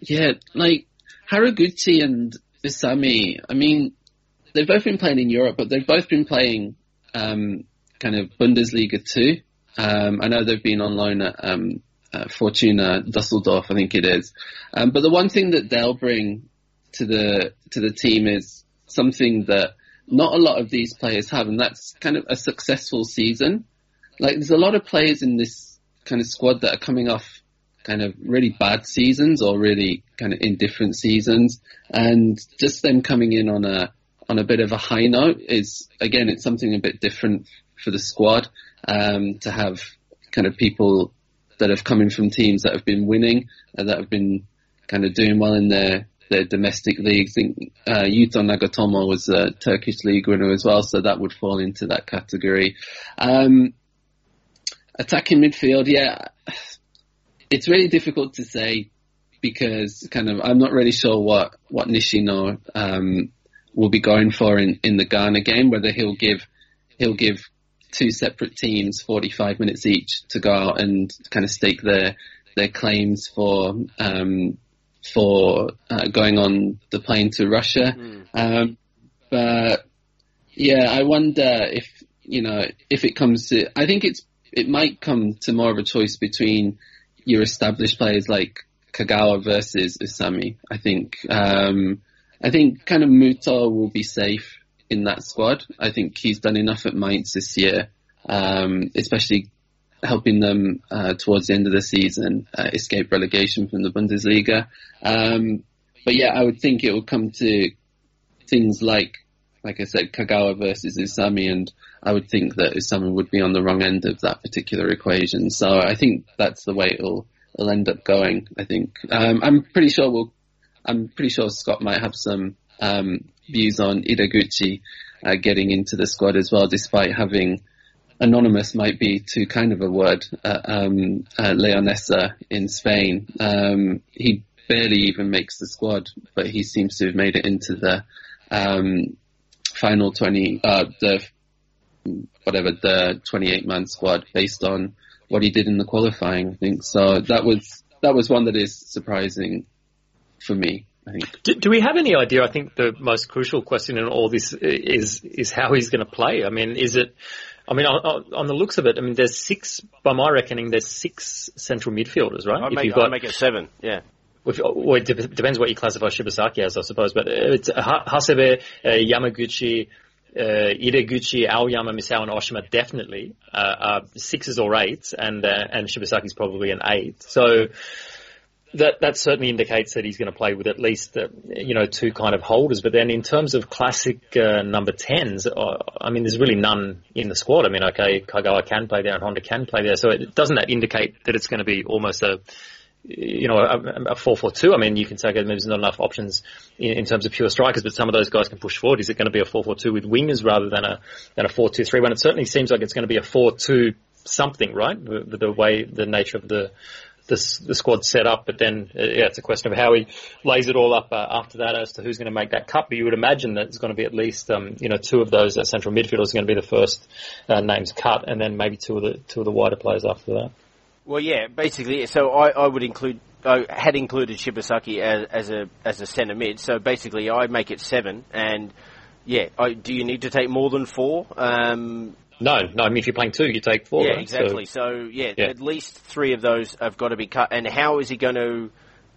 and Usami, I mean, they've both been playing in Europe, but they've both been playing kind of Bundesliga too. I know they've been on loan at Fortuna Düsseldorf, I think it is. But the one thing that they'll bring to the team is something that not a lot of these players have, and that's kind of a successful season. Like, there's a lot of players in this kind of squad that are coming off kind of really bad seasons or really kind of indifferent seasons, and just them coming in on a bit of a high note is, again, it's something a bit different for the squad, to have kind of people that have come in from teams that have been winning and that have been kind of doing well in their domestic leagues. I think Yuto Nagatomo was a Turkish league winner as well, so that would fall into that category. Attacking midfield, it's really difficult to say because kind of I'm not really sure what Nishino will be going for in the Ghana game, whether he'll give two separate teams, 45 minutes each, to go out and kind of stake their claims for going on the plane to Russia. But yeah, I wonder if it comes to, I think it might come to more of a choice between your established players like Kagawa versus Usami. I think kind of Muto will be safe in that squad. I think he's done enough at Mainz this year, especially helping them towards the end of the season escape relegation from the Bundesliga. But yeah, I would think it will come to things like I said, Kagawa versus Usami, and I would think that Usami would be on the wrong end of that particular equation. So I think that's the way it'll end up going. I think I'm pretty sure Scott might have some views on Ideguchi getting into the squad as well, despite having anonymous might be too kind of a word, Leonesa in Spain. He barely even makes the squad, but he seems to have made it into the final 28-man squad based on what he did in the qualifying, I think. So that was one that is surprising for me, I think. Do we have any idea? I think the most crucial question in all this is how he's going to play. I mean, on the looks of it, I mean, there's six, by my reckoning, there's six central midfielders, right? I'd make it 7, yeah. Well, it depends what you classify Shibasaki as, I suppose, but it's Hasebe, Yamaguchi, Ideguchi, Aoyama, Misao, and Oshima definitely are 6s or 8s, and Shibasaki's probably an 8. So that certainly indicates that he's going to play with at least two kind of holders. But then in terms of classic number 10s, I mean, there's really none in the squad. I mean, okay, Kagawa can play there and Honda can play there, so doesn't that indicate that it's going to be almost a 4-4-2? I mean, you can say maybe there's not enough options in terms of pure strikers, but some of those guys can push forward. Is it going to be a 4-4-2 with wingers rather than a 4-2-3? When it certainly seems like it's going to be a 4-2 something, right? The nature of the squad's set up, but then it's a question of how he lays it all up after that as to who's going to make that cut. But you would imagine that it's going to be at least two of those central midfielders are going to be the first names cut, and then maybe two of the wider players after that. Well, yeah, basically, so I would had included Shibasaki as a centre mid, so basically I make it 7, and yeah, do you need to take more than 4? No, I mean, if you're playing 2, you take 4. Yeah, right? exactly. So at least 3 of those have got to be cut, and how is he going to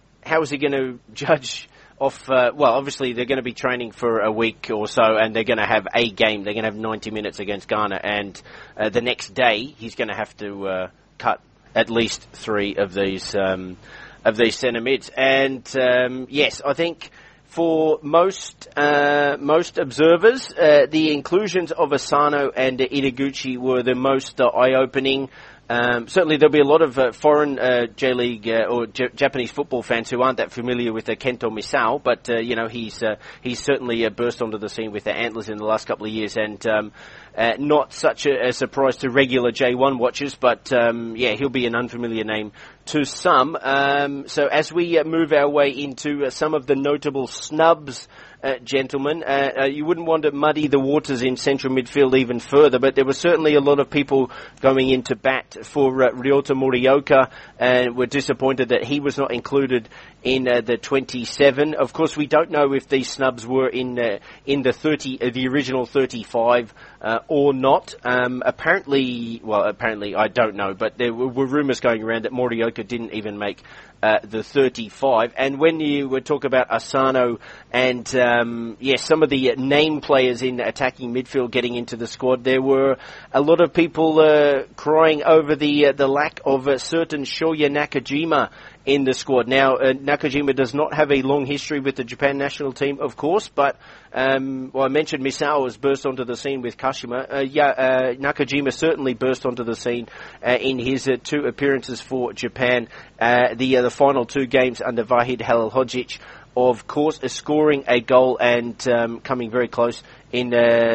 judge off, well, obviously they're going to be training for a week or so, and they're going to have a game, they're going to have 90 minutes against Ghana, and the next day he's going to have to cut at least 3 of these centre mids. And yes, I think for most observers, the inclusions of Asano and Ideguchi were the most eye-opening. Certainly there'll be a lot of foreign J-League or Japanese football fans who aren't that familiar with Kento Misao, but he's certainly burst onto the scene with the Antlers in the last couple of years, and not such a surprise to regular J1 watchers, but he'll be an unfamiliar name to some. So as we move our way into some of the notable snubs, gentlemen, you wouldn't want to muddy the waters in central midfield even further, but there were certainly a lot of people going into bat for Ryota Morioka, and were disappointed that he was not included in the 27. Of course, we don't know if these snubs were in the the original 35 or not. Apparently I don't know, but there were rumours going around that Morioka didn't even make the 35. And when you talk about Asano and some of the name players in attacking midfield getting into the squad, there were a lot of people crying over the lack of a certain Shoya Nakajima in the squad. Now, Nakajima does not have a long history with the Japan national team, of course, but I mentioned Misao has burst onto the scene with Kashima. Nakajima certainly burst onto the scene in his 2 appearances for Japan. The final 2 games under Vahid Halilhodžić, of course, scoring a goal and coming very close in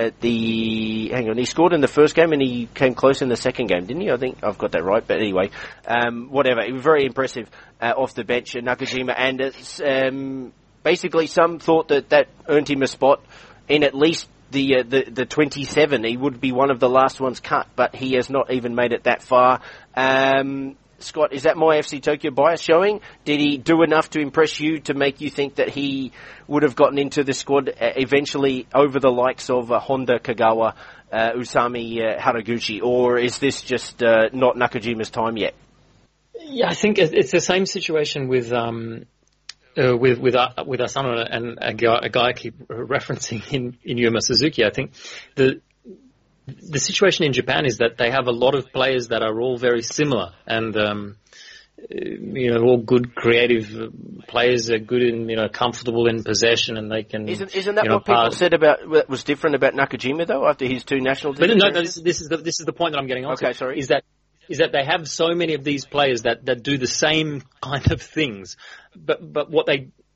he scored in the first game and he came close in the second game, didn't he? I think I've got that right, but anyway, whatever. It was very impressive off the bench, Nakajima, and basically some thought that earned him a spot in at least the 27. He would be one of the last ones cut, but he has not even made it that far. Scott, is that my FC Tokyo bias showing? Did he do enough to impress you to make you think that he would have gotten into the squad eventually over the likes of Honda, Kagawa, Usami, Haraguchi, or is this just not Nakajima's time yet? Yeah, I think it's the same situation with Asano and a guy I keep referencing in Yuma Suzuki. I think the situation in Japan is that they have a lot of players that are all very similar, and all good creative players are good in comfortable in possession, and they can. Isn't that what people said about was different about Nakajima though after his two national teams? But no, this is the point that I'm getting on. Okay, sorry. Is that they have so many of these players that do the same kind of things, but what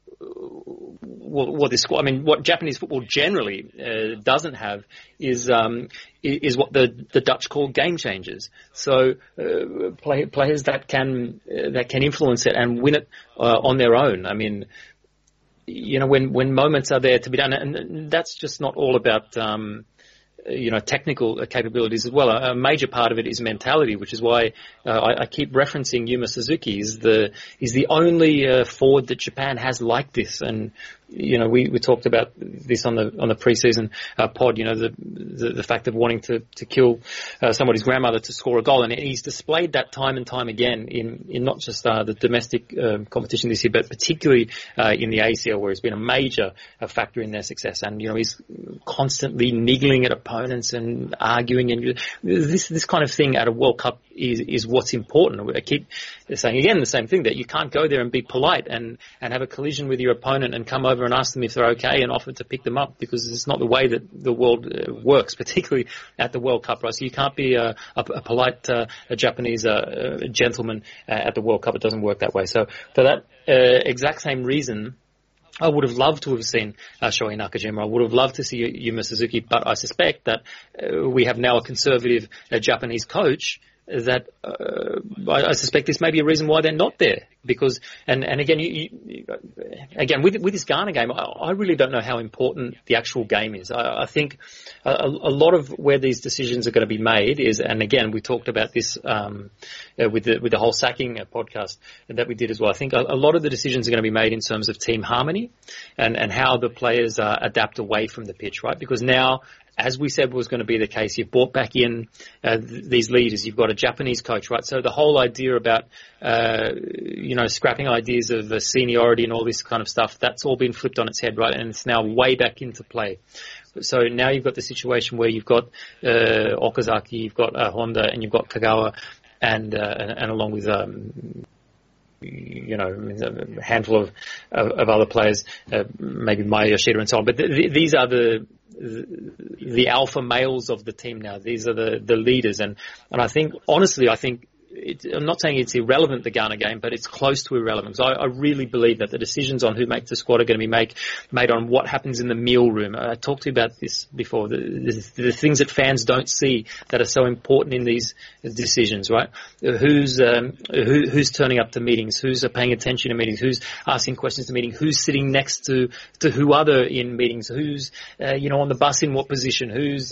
what Japanese football generally doesn't have is what the Dutch call game changers. So players that can influence it and win it on their own. I mean, when moments are there to be done, and that's just not all about technical capabilities as well. A major part of it is mentality, which is why I keep referencing Yuma Suzuki. He's the only forward that Japan has like this, and we talked about this on the preseason pod. The fact of wanting to kill somebody's grandmother to score a goal, and he's displayed that time and time again in not just the domestic competition this year, but particularly in the ACL, where he's been a major factor in their success. And he's constantly niggling at opponents and arguing, and this kind of thing at a World Cup is what's important. I keep saying again the same thing, that you can't go there and be polite and have a collision with your opponent and come over and ask them if they're okay and offer to pick them up, because it's not the way that the world works, particularly at the World Cup, right? So you can't be a polite Japanese gentleman at the World Cup. It doesn't work that way. So for that exact same reason, I would have loved to have seen Shohei Nakajima. I would have loved to see Yuma Suzuki, but I suspect that we have now a conservative Japanese coach that I suspect this may be a reason why they're not there. Because, and again, again with this Ghana game, I really don't know how important the actual game is. I think a lot of where these decisions are going to be made is, and again, we talked about this with the whole sacking podcast that we did as well. I think a lot of the decisions are going to be made in terms of team harmony and how the players adapt away from the pitch, right? Because now, as we said was going to be the case, you've brought back in these leaders. You've got a Japanese coach, right? So the whole idea about, scrapping ideas of seniority and all this kind of stuff, that's all been flipped on its head, right? And it's now way back into play. So now you've got the situation where you've got Okazaki, you've got Honda, and you've got Kagawa, and along with a handful of other players, maybe Maya Yoshida and so on. But these are the alpha males of the team now. These are the leaders, and I think, honestly, I'm not saying it's irrelevant, the Ghana game, but it's close to irrelevant. So I really believe that the decisions on who makes the squad are going to be made on what happens in the meal room. I talked to you about this before, the things that fans don't see that are so important in these decisions, right? Who's turning up to meetings, who's paying attention to meetings, who's asking questions to meetings, who's sitting next to who other in meetings, who's on the bus in what position, who's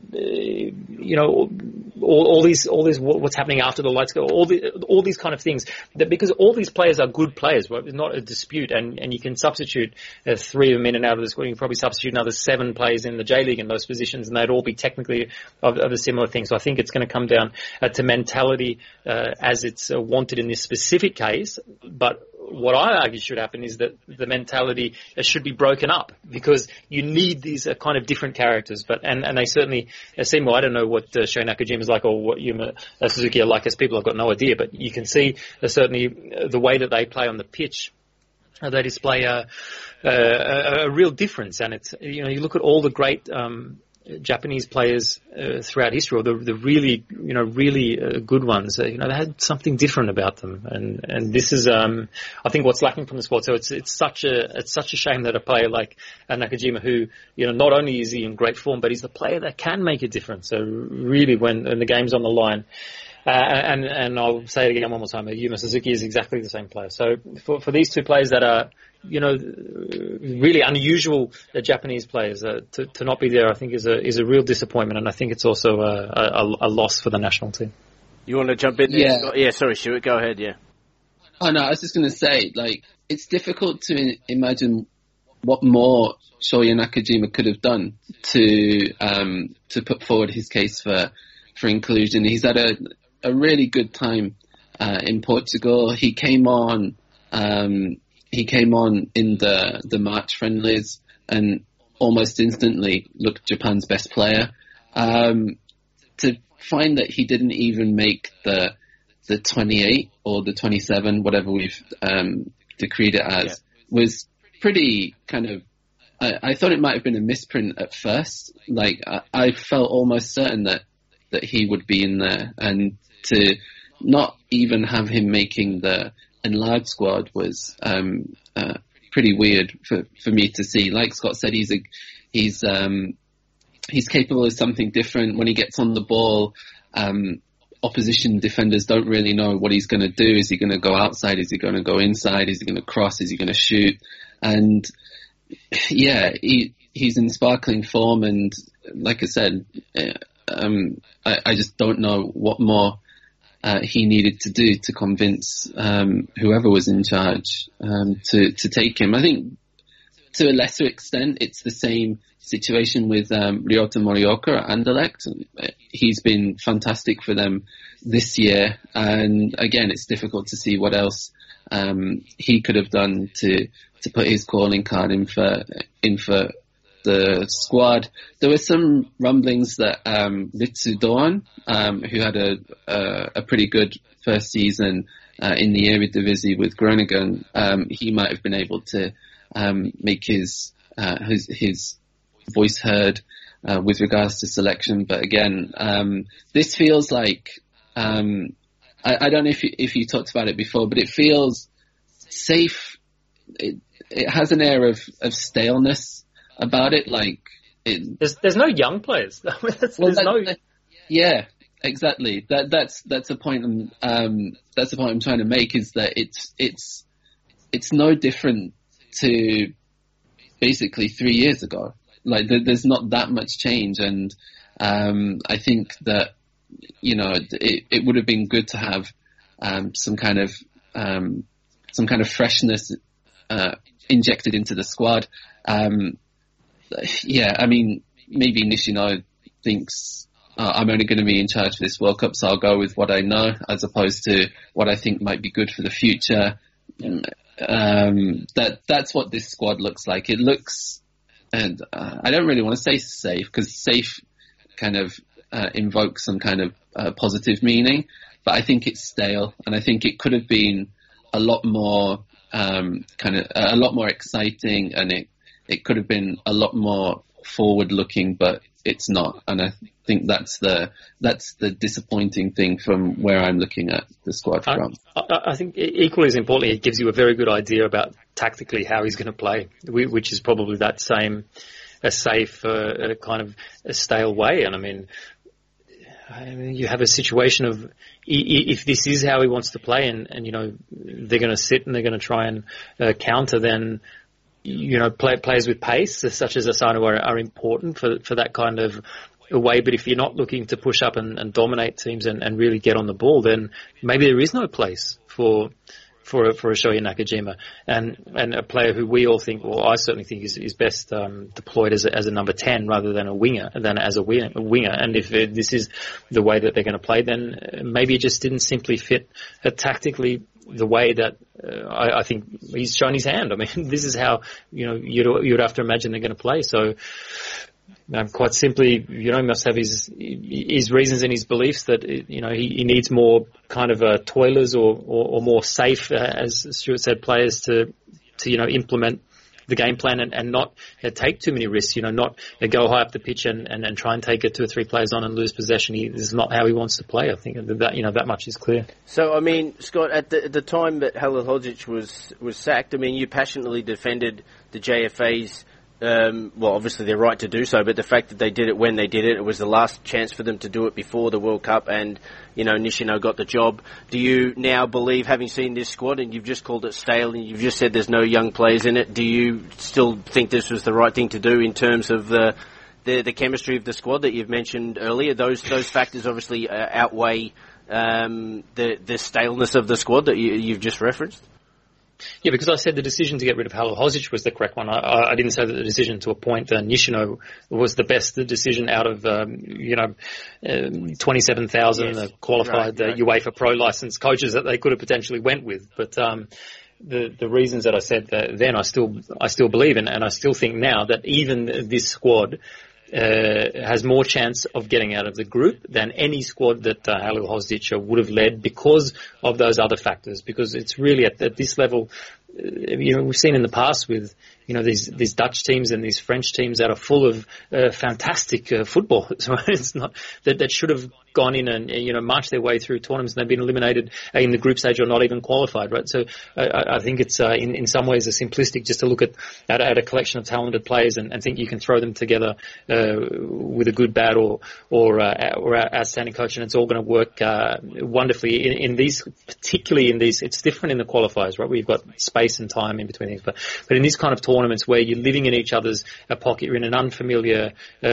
all these what's happening after the lights go, all these kind of things, that because all these players are good players, right? It's not a dispute, and you can substitute 3 of them in and out of the squad. You can probably substitute another 7 players in the J League in those positions, and they'd all be technically of a similar thing. So I think it's going to come down to mentality as it's wanted in this specific case. But what I argue should happen is that the mentality should be broken up, because you need these kind of different characters. But and they certainly seem. Well, I don't know what Shohei Nakajima is like, or what Yuma Suzuki are like as people. I've got no idea. But you can see certainly the way that they play on the pitch. They display a real difference, and it's you look at all the great Japanese players throughout history, or the really good ones. They had something different about them, and this is I think what's lacking from the squad. So it's such a shame that a player like Nakajima, who not only is he in great form, but he's the player that can make a difference. So really, when the game's on the line, And I'll say it again one more time. Yuma Suzuki is exactly the same player. So for these two players that are, really unusual Japanese players, to not be there, I think is a real disappointment, and I think it's also a loss for the national team. You want to jump in there? Yeah. Yeah, sorry, Stuart, go ahead, yeah. Oh no, I was just going to say, it's difficult to imagine what more Shoya Nakajima could have done to put forward his case for inclusion. He's had a really good time in Portugal. He came on in the March friendlies and almost instantly looked Japan's best player. To find that he didn't even make the 28 or the 27, whatever we've decreed it as, was pretty kind of. I thought it might have been a misprint at first. I felt almost certain that he would be in there, and to not even have him making the enlarged squad was pretty weird for me to see. Like Scott said, he's capable of something different. When he gets on the ball, opposition defenders don't really know what he's going to do. Is he going to go outside? Is he going to go inside? Is he going to cross? Is he going to shoot? And yeah, he's in sparkling form. And like I said, I just don't know what more he needed to do to convince whoever was in charge to take him. I think to a lesser extent, it's the same situation with Ryota Morioka at Anderlecht. He's been fantastic for them this year, and again, it's difficult to see what else he could have done to put his calling card in for the squad. There were some rumblings that Ritsu Doan, who had a pretty good first season in the Eredivisie with Groningen, he might have been able to make his voice heard with regards to selection. But again, this feels like I don't know if you talked about it before, but it feels safe. It has an air of staleness about it. There's no young players. Yeah, exactly. That's a point. That's the point I'm trying to make, is that it's no different to basically 3 years ago. There's not that much change, and I think that it would have been good to have some kind of freshness injected into the squad. Yeah, I mean, maybe Nishino thinks I'm only going to be in charge for this World Cup, so I'll go with what I know as opposed to what I think might be good for the future. That's what this squad looks like. It looks, and I don't really want to say safe, because safe kind of invokes some kind of positive meaning, but I think it's stale, and I think it could have been a lot more a lot more exciting, and it could have been a lot more forward looking, but it's not. And I think that's the disappointing thing from where I'm looking at the squad from. I think equally as importantly, it gives you a very good idea about tactically how he's going to play, which is probably that same a safe, kind of a stale way. And I mean, you have a situation of, if this is how he wants to play, and they're going to sit and they're going to try and counter, then players with pace, such as Asano, are important for that kind of way. But if you're not looking to push up and dominate teams and really get on the ball, then maybe there is no place for a Shoya Nakajima, and a player who we all think, well, I certainly think is best deployed as a number 10 rather than a winger, as a winger. And if this is the way that they're going to play, then maybe it just didn't simply fit tactically the way that I think he's shown his hand. I mean, this is how you'd have to imagine they're going to play. So quite simply, he must have his reasons and his beliefs that he needs more kind of toilers or more safe, as Stuart said, players to implement the game plan and not take too many risks. Not go high up the pitch and try and take 2 or 3 players on and lose possession. This is not how he wants to play. I think that much is clear. So I mean, Scott, at the time that Halilhodžić was sacked, I mean, you passionately defended the JFA's obviously they're right to do so, but the fact that they did it when they did it, it was the last chance for them to do it before the World Cup, and, Nishino got the job. Do you now believe, having seen this squad, and you've just called it stale, and you've just said there's no young players in it, do you still think this was the right thing to do in terms of the chemistry of the squad that you've mentioned earlier? Those factors obviously outweigh the staleness of the squad that you've just referenced? Yeah, because I said the decision to get rid of Halilhodzic was the correct one. I didn't say that the decision to appoint Nishino was the best decision out of 27,000 qualified UEFA Pro licensed coaches that they could have potentially went with. But the reasons that I said then I still believe in, and I still think now that even this squad has more chance of getting out of the group than any squad that Halilhodzic would have led because of those other factors. Because it's really at this level, we've seen in the past with these Dutch teams and these French teams that are full of fantastic football. So it's not that should have gone in and marched their way through tournaments and they've been eliminated in the group stage or not even qualified, right? So I think it's in some ways a simplistic just to look at a collection of talented players and think you can throw them together with a good, bad or outstanding coach and it's all going to work wonderfully in these, particularly in these. It's different in the qualifiers, right? We've got space and time in between things, but in this kind of tournaments where you're living in each other's pocket, you're in an unfamiliar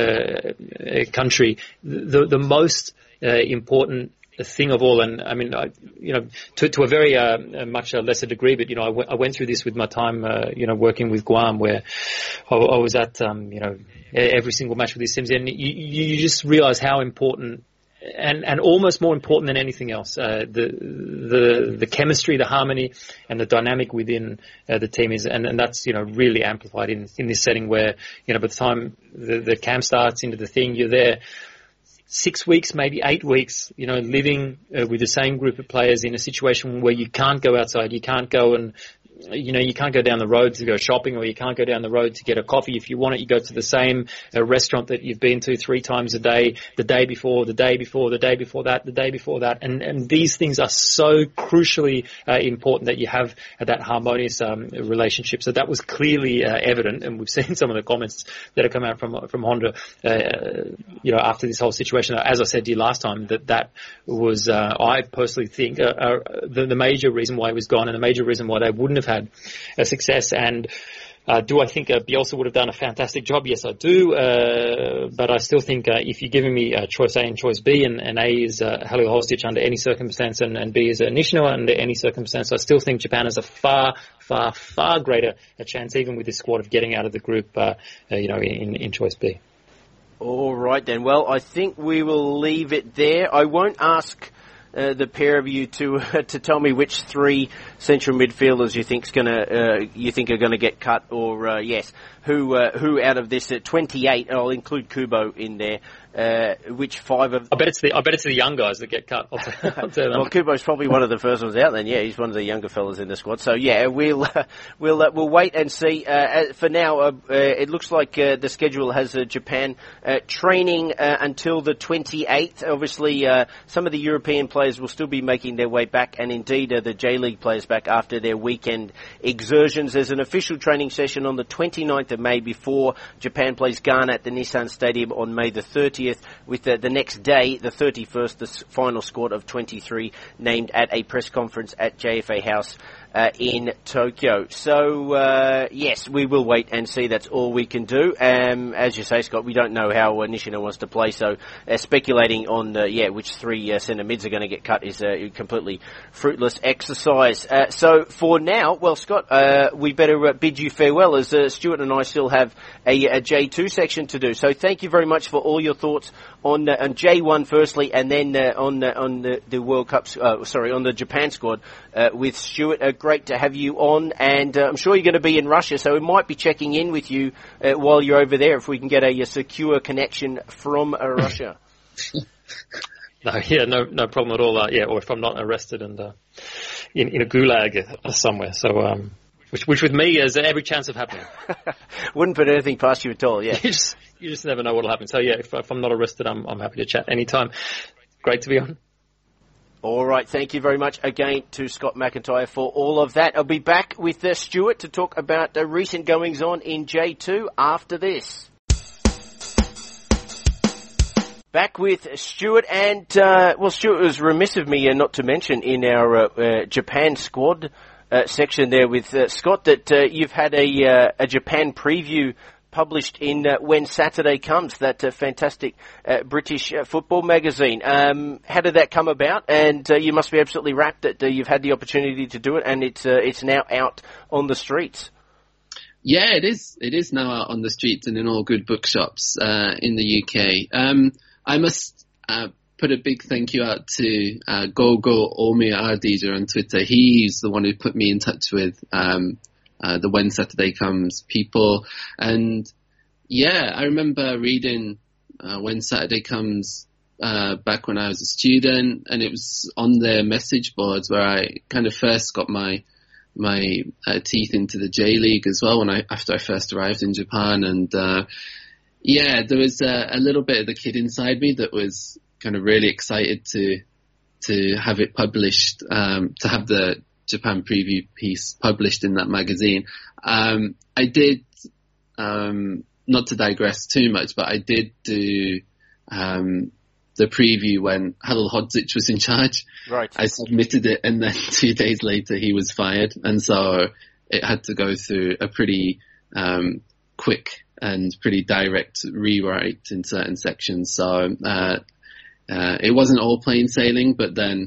country, the most important thing of all, and I mean, to a very much lesser degree, but I went through this with my time, working with Guam, where I was at, every single match with these teams, and you just realize how important. And almost more important than anything else, the chemistry, the harmony, and the dynamic within the team is, and that's really amplified in this setting where by the time the camp starts into the thing, you're there 6 weeks, maybe 8 weeks, living with the same group of players in a situation where you can't go outside, you can't go and you can't go down the road to go shopping, or you can't go down the road to get a coffee. If you want it, you go to the same restaurant that you've been to 3 times a day, the day before, the day before, the day before that, the day before that. And these things are so crucially important that you have that harmonious relationship. So that was clearly evident, and we've seen some of the comments that have come out from Honda, after this whole situation. As I said to you last time, that was, I personally think, the major reason why he was gone, and the major reason why they wouldn't have had a success. And do I think Bielsa would have done a fantastic job? Yes, I do. But I still think if you're giving me choice A and choice B, and A is Halilhodzic under any circumstance, and B is Nishino under any circumstance, I still think Japan has a far, far, far greater chance, even with this squad, of getting out of the group, in choice B. All right then. Well, I think we will leave it there. I won't ask the pair of you to tell me which 3 central midfielders you think are going to get cut, or who out of this 28, I'll include Kubo in there. Which 5 of? I bet it's the young guys that get cut. I'll tell them. Well, Kubo's probably one of the first ones out. Then, yeah, he's one of the younger fellas in the squad. So, yeah, we'll wait and see. For now, it looks like the schedule has Japan training until the 28th. Obviously, some of the European players will still be making their way back, and indeed the J-League players back after their weekend exertions. There's an official training session on the 29th of May before Japan plays Ghana at the Nissan Stadium on May the 30th. With the next day, the 31st, the final squad of 23 named at a press conference at JFA House in Tokyo. So, yes, we will wait and see. That's all we can do. As you say, Scott, we don't know how Nishino wants to play, so speculating on which 3 centre mids are going to get cut is a completely fruitless exercise. So for now, well, Scott, we better bid you farewell, as Stuart and I still have a J2 section to do. So thank you very much for all your thoughts on J1 firstly, and then on the World Cups. On the Japan squad with Stuart. Great to have you on, and I'm sure you're going to be in Russia, so we might be checking in with you while you're over there if we can get a secure connection from Russia. No problem at all. Or if I'm not arrested and in a gulag somewhere. So, which with me has every chance of happening. Wouldn't put anything past you at all. Yeah, you just never know what'll happen. So yeah, if I'm not arrested, I'm happy to chat anytime. Great to be on. All right, thank you very much again to Scott McIntyre for all of that. I'll be back with Stuart to talk about the recent goings-on in J2 after this. Back with Stuart, and Stuart was remiss of me not to mention in our Japan squad section there with Scott that you've had a Japan preview published in When Saturday Comes, that fantastic British football magazine. How did that come about? And you must be absolutely rapt that you've had the opportunity to do it, and it's now out on the streets. Yeah, it is. It is now out on the streets and in all good bookshops in the UK. I must put a big thank you out to Gogo Omi Ardija on Twitter. He's the one who put me in touch with the When Saturday Comes people. And yeah, I remember reading When Saturday Comes back when I was a student, and it was on their message boards where I kind of first got my teeth into the J League as well after I first arrived in Japan. And yeah, there was a little bit of the kid inside me that was kind of really excited to have it published, to have the Japan preview piece published in that magazine. I did, not to digress too much, but I did do the preview when Halil Hodzic was in charge. Right. I submitted it, and then 2 days later he was fired, and so it had to go through a pretty quick and pretty direct rewrite in certain sections. So it wasn't all plain sailing, but then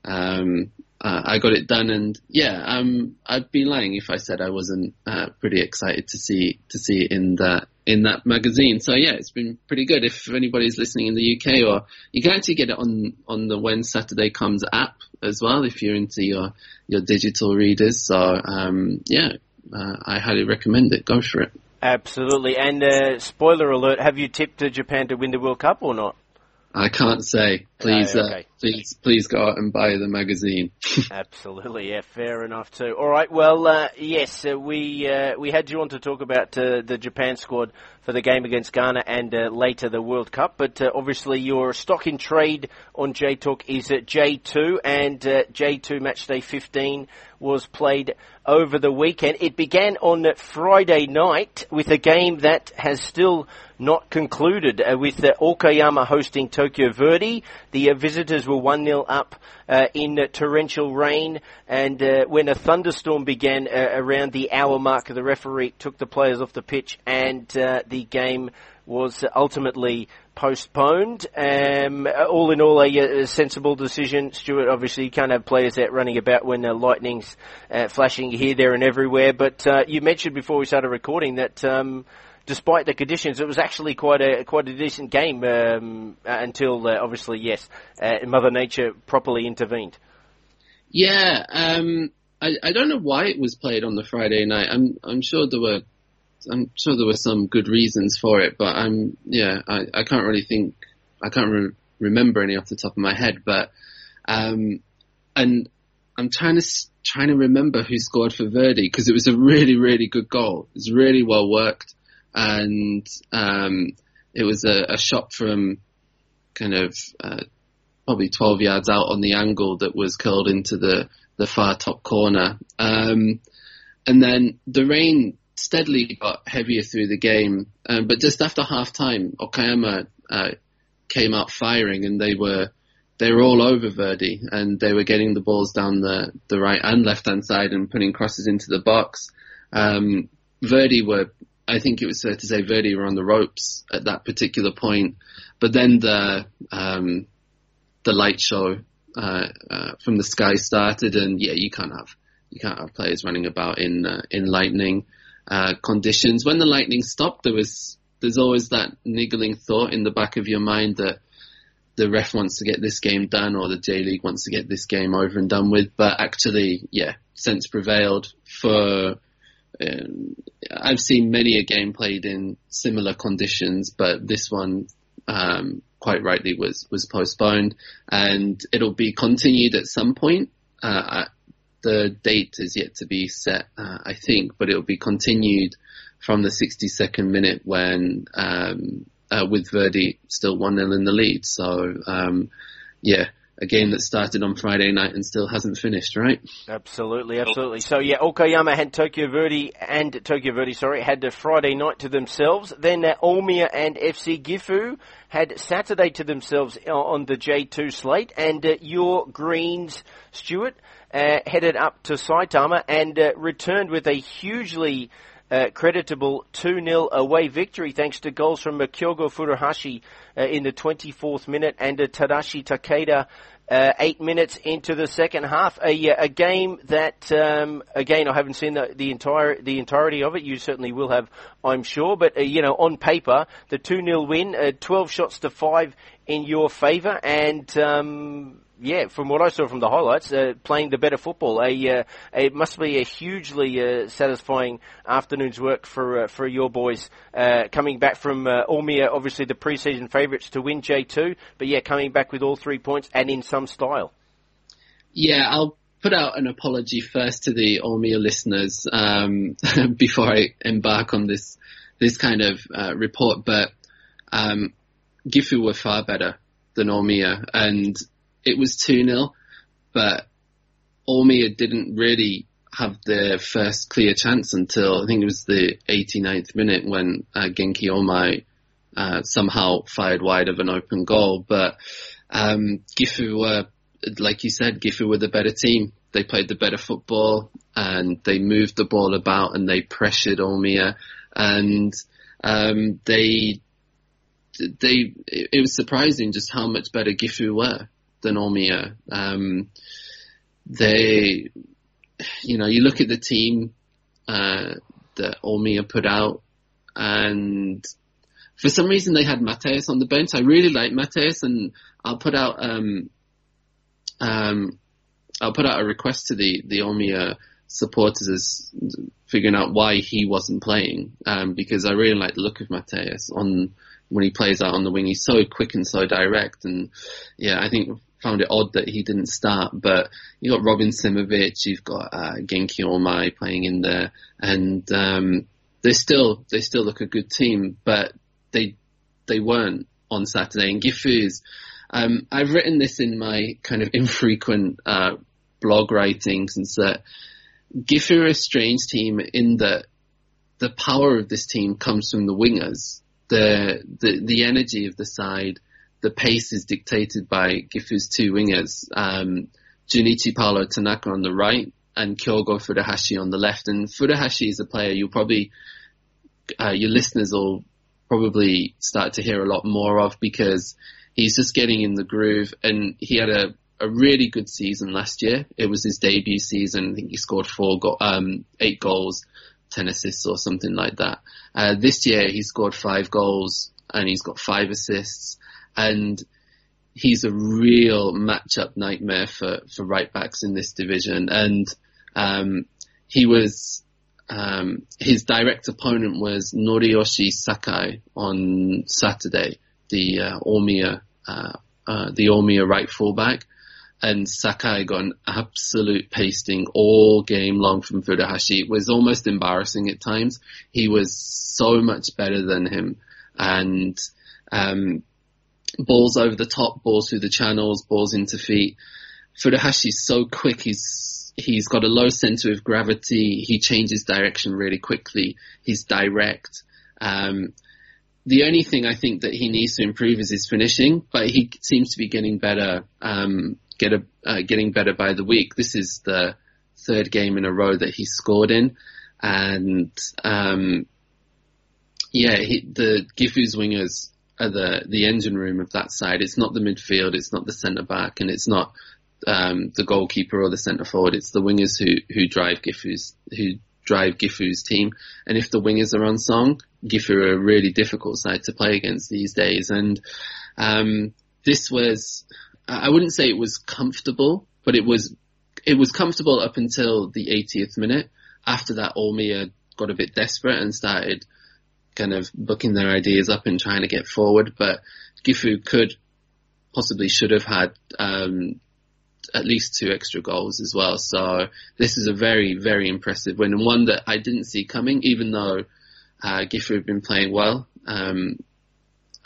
I got it done, and yeah, I'd be lying if I said I wasn't pretty excited to see it in that magazine. So yeah, it's been pretty good. If anybody's listening in the UK, or you can actually get it on the When Saturday Comes app as well if you're into your digital readers. So yeah, I highly recommend it. Go for it. Absolutely. And spoiler alert: have you tipped Japan to win the World Cup or not? I can't say. Please, okay. Please go out and buy the magazine. Absolutely, yeah, fair enough too. All right, well, yes, we had you on to talk about the Japan squad for the game against Ghana and later the World Cup, but obviously your stock in trade on J-Talk is at J2, and J2 Matchday 15 was played over the weekend. It began on Friday night with a game that has still not concluded, with Okayama hosting Tokyo Verdy. The visitors were 1-0 up in torrential rain, and when a thunderstorm began around the hour mark, the referee took the players off the pitch, and the game was ultimately postponed. All in all, a sensible decision. Stuart, obviously you can't have players out running about when the lightning's flashing here, there and everywhere, but you mentioned before we started recording that despite the conditions, it was actually quite a decent game until obviously, yes, Mother Nature properly intervened. Yeah, I don't know why it was played on the Friday night. I'm sure there were some good reasons for it, but I can't really think, I can't remember any off the top of my head. But and I'm trying to remember who scored for Verdy, because it was a really, really good goal. It was really well worked. And it was a shot from kind of probably 12 yards out on the angle that was curled into the far top corner. And then the rain steadily got heavier through the game, but just after half time, Okayama came out firing, and they were all over Verdy, and they were getting the balls down the right and left hand side and putting crosses into the box. Verdy were, I think it was fair to say, Verdy were on the ropes at that particular point. But then the light show from the sky started, and yeah, you can't have players running about in lightning conditions. When the lightning stopped, there's always that niggling thought in the back of your mind that the ref wants to get this game done, or the J League wants to get this game over and done with. But actually, yeah, sense prevailed for. I've seen many a game played in similar conditions, but this one, quite rightly, was postponed, and it'll be continued at some point. The date is yet to be set, I think, but it'll be continued from the 62nd minute when, with Verdy still 1-0 in the lead. So, yeah, a game that started on Friday night and still hasn't finished, right? Absolutely. So yeah, Okayama had Tokyo Verdy had the Friday night to themselves. Then Omiya and FC Gifu had Saturday to themselves on the J2 slate, and your Greens, Stuart, headed up to Saitama and returned with a hugely creditable 2-0 away victory thanks to goals from Kyogo Furuhashi in the 24th minute and Tadashi Takeda 8 minutes into the second half. A game that, again, I haven't seen the entirety of it. You certainly will have, I'm sure. But, on paper, the 2-0 win, 12 shots to 5 in your favour. And, from what I saw from the highlights, playing the better football. It must be a hugely satisfying afternoon's work for your boys, coming back from Omiya, obviously the pre-season favourites to win J2, but coming back with all 3 points and in some style. Yeah, I'll put out an apology first to the Omiya listeners before I embark on this kind of report, but Gifu were far better than Omiya, and it was 2-0, but Omiya didn't really have their first clear chance until I think it was the 89th minute when Genki Omai somehow fired wide of an open goal. But Gifu were, like you said, Gifu were the better team. They played the better football and they moved the ball about and they pressured Omiya, and it was surprising just how much better Gifu were than Omiya. You look at the team that Omiya put out, and for some reason they had Mateus on the bench. I really like Mateus, and I'll put out a request to the Omiya supporters figuring out why he wasn't playing, because I really like the look of Mateus when he plays out on the wing. He's so quick and so direct, and I think found it odd that he didn't start. But you got Robin Simovic, you've got Genki Omai playing in there, and they still look a good team, but they weren't on Saturday. And Gifu's, I've written this in my kind of infrequent blog writings, and that Gifu are a strange team in that the power of this team comes from the wingers, the energy of the side. The pace is dictated by Gifu's 2 wingers, Junichi Paolo Tanaka on the right and Kyogo Furuhashi on the left. And Furuhashi is a player your listeners will probably start to hear a lot more of, because he's just getting in the groove, and he had a really good season last year. It was his debut season. I think he scored 8 goals, 10 assists or something like that. This year he scored 5 goals and he's got 5 assists. And he's a real matchup nightmare for right backs in this division. And he was his direct opponent was Noriyoshi Sakai on Saturday, the Omiya right fullback. And Sakai got an absolute pasting all game long from Furuhashi. It was almost embarrassing at times. He was so much better than him. And balls over the top, balls through the channels, balls into feet. Furuhashi's so quick. He's got a low center of gravity. He changes direction really quickly. He's direct. The only thing I think that he needs to improve is his finishing, but he seems to be getting better, getting better by the week. This is the 3rd game in a row that he scored in, and the Gifu's wingers are the engine room of that side. It's not the midfield, it's not the centre back, and it's not the goalkeeper or the centre forward. It's the wingers who drive Gifu's team. And if the wingers are on song, Gifu are a really difficult side to play against these days. And this was, I wouldn't say it was comfortable, but it was comfortable up until the 80th minute. After that, Omiya got a bit desperate and started kind of booking their ideas up and trying to get forward. But Gifu should have had at least 2 extra goals as well. So this is a very, very impressive win, and one that I didn't see coming, even though Gifu have been playing well.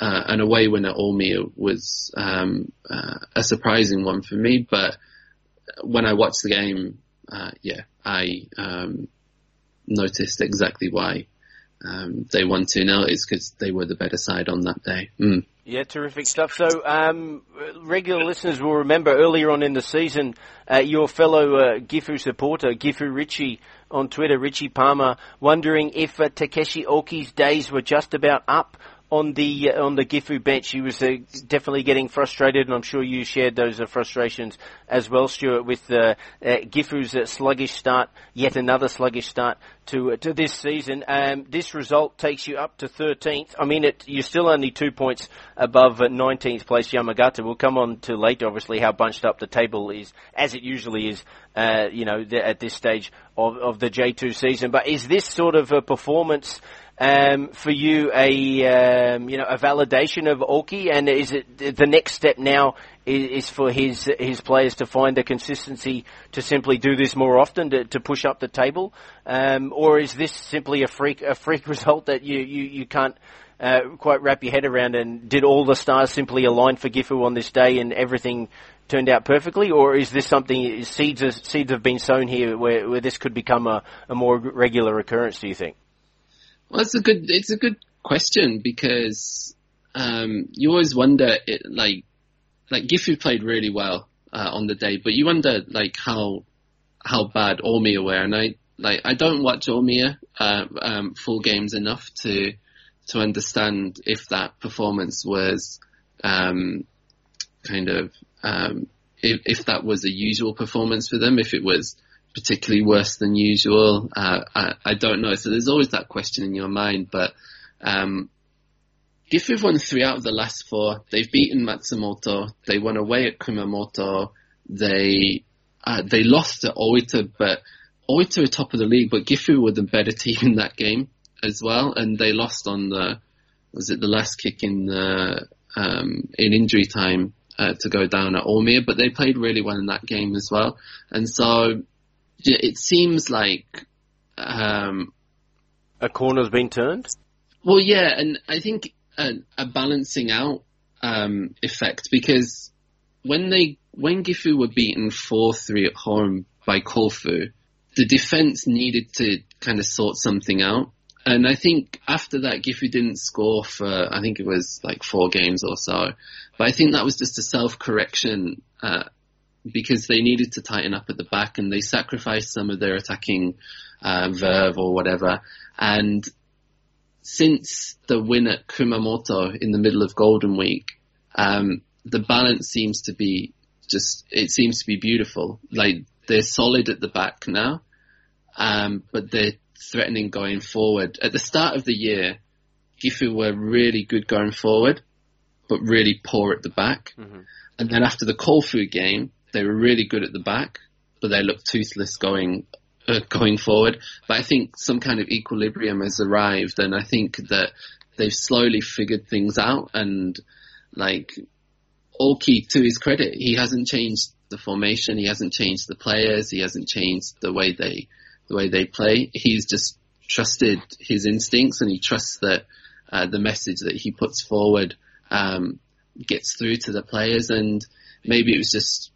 an away win at Ormia was a surprising one for me. But when I watched the game, I noticed exactly why they won 2-0. It's because they were the better side on that day. Yeah, terrific stuff. So, regular listeners will remember earlier on in the season, your fellow Gifu supporter, Gifu Richie on Twitter, Richie Palmer, wondering if Takeshi Oki's days were just about up on the Gifu bench. He was definitely getting frustrated, and I'm sure you shared those frustrations as well, Stuart, with Gifu's sluggish start, yet another sluggish start to this season. This result takes you up to 13th. I mean, you're still only 2 points above 19th place Yamagata. We'll come on to later, obviously, how bunched up the table is, as it usually is, at this stage of the J2 season. But is this sort of a performance for you a validation of Oki, and is it the next step now is for his players to find the consistency to simply do this more often to push up the table, or is this simply a freak result that you can't quite wrap your head around, and did all the stars simply align for Gifu on this day and everything turned out perfectly, or is this something seeds have been sown here where this could become a more regular occurrence, do you think? Well, it's a good question, because you always wonder, like Gifu played really well on the day, but you wonder like how bad Ormia were, and I don't watch Ormia full games enough to understand if that performance was if that was a usual performance for them, if it was particularly worse than usual. I don't know. So there's always that question in your mind. But Gifu won 3 out of the last 4. They've beaten Matsumoto. They won away at Kumamoto. They lost to Oita, but Oita are top of the league. But Gifu were the better team in that game as well, and they lost on the last kick in injury time to go down at Ormia. But they played really well in that game as well, and so. It seems like a corner's been turned. Well, yeah, and I think a balancing out effect, because when Gifu were beaten 4-3 at home by Kofu, the defense needed to kind of sort something out, and I think after that Gifu didn't score for, I think it was like 4 games or so, but I think that was just a self-correction. Because they needed to tighten up at the back, and they sacrificed some of their attacking verve or whatever. And since the win at Kumamoto in the middle of Golden Week, the balance seems to be beautiful. Like, they're solid at the back now, but they're threatening going forward. At the start of the year, Gifu were really good going forward, but really poor at the back. Mm-hmm. And then after the Kofu game, they were really good at the back, but they looked toothless going forward. But I think some kind of equilibrium has arrived, and I think that they've slowly figured things out. And like Oki, to his credit, he hasn't changed the formation, he hasn't changed the players, he hasn't changed the way they play. He's just trusted his instincts, and he trusts that the message that he puts forward gets through to the players. And maybe it was just.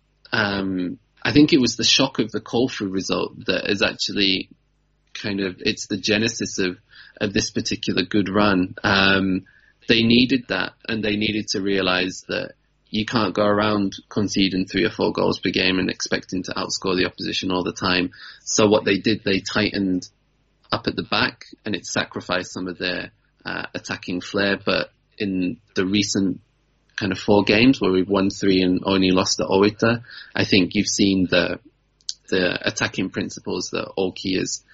I think it was the shock of the Kofu result that is actually it's the genesis of this particular good run. They needed that, and they needed to realize that you can't go around conceding 3 or 4 goals per game and expecting to outscore the opposition all the time. So what they did, they tightened up at the back, and it sacrificed some of their attacking flair. But in the recent kind of 4 games where we've won 3 and only lost to Oita, I think you've seen the attacking principles that Oki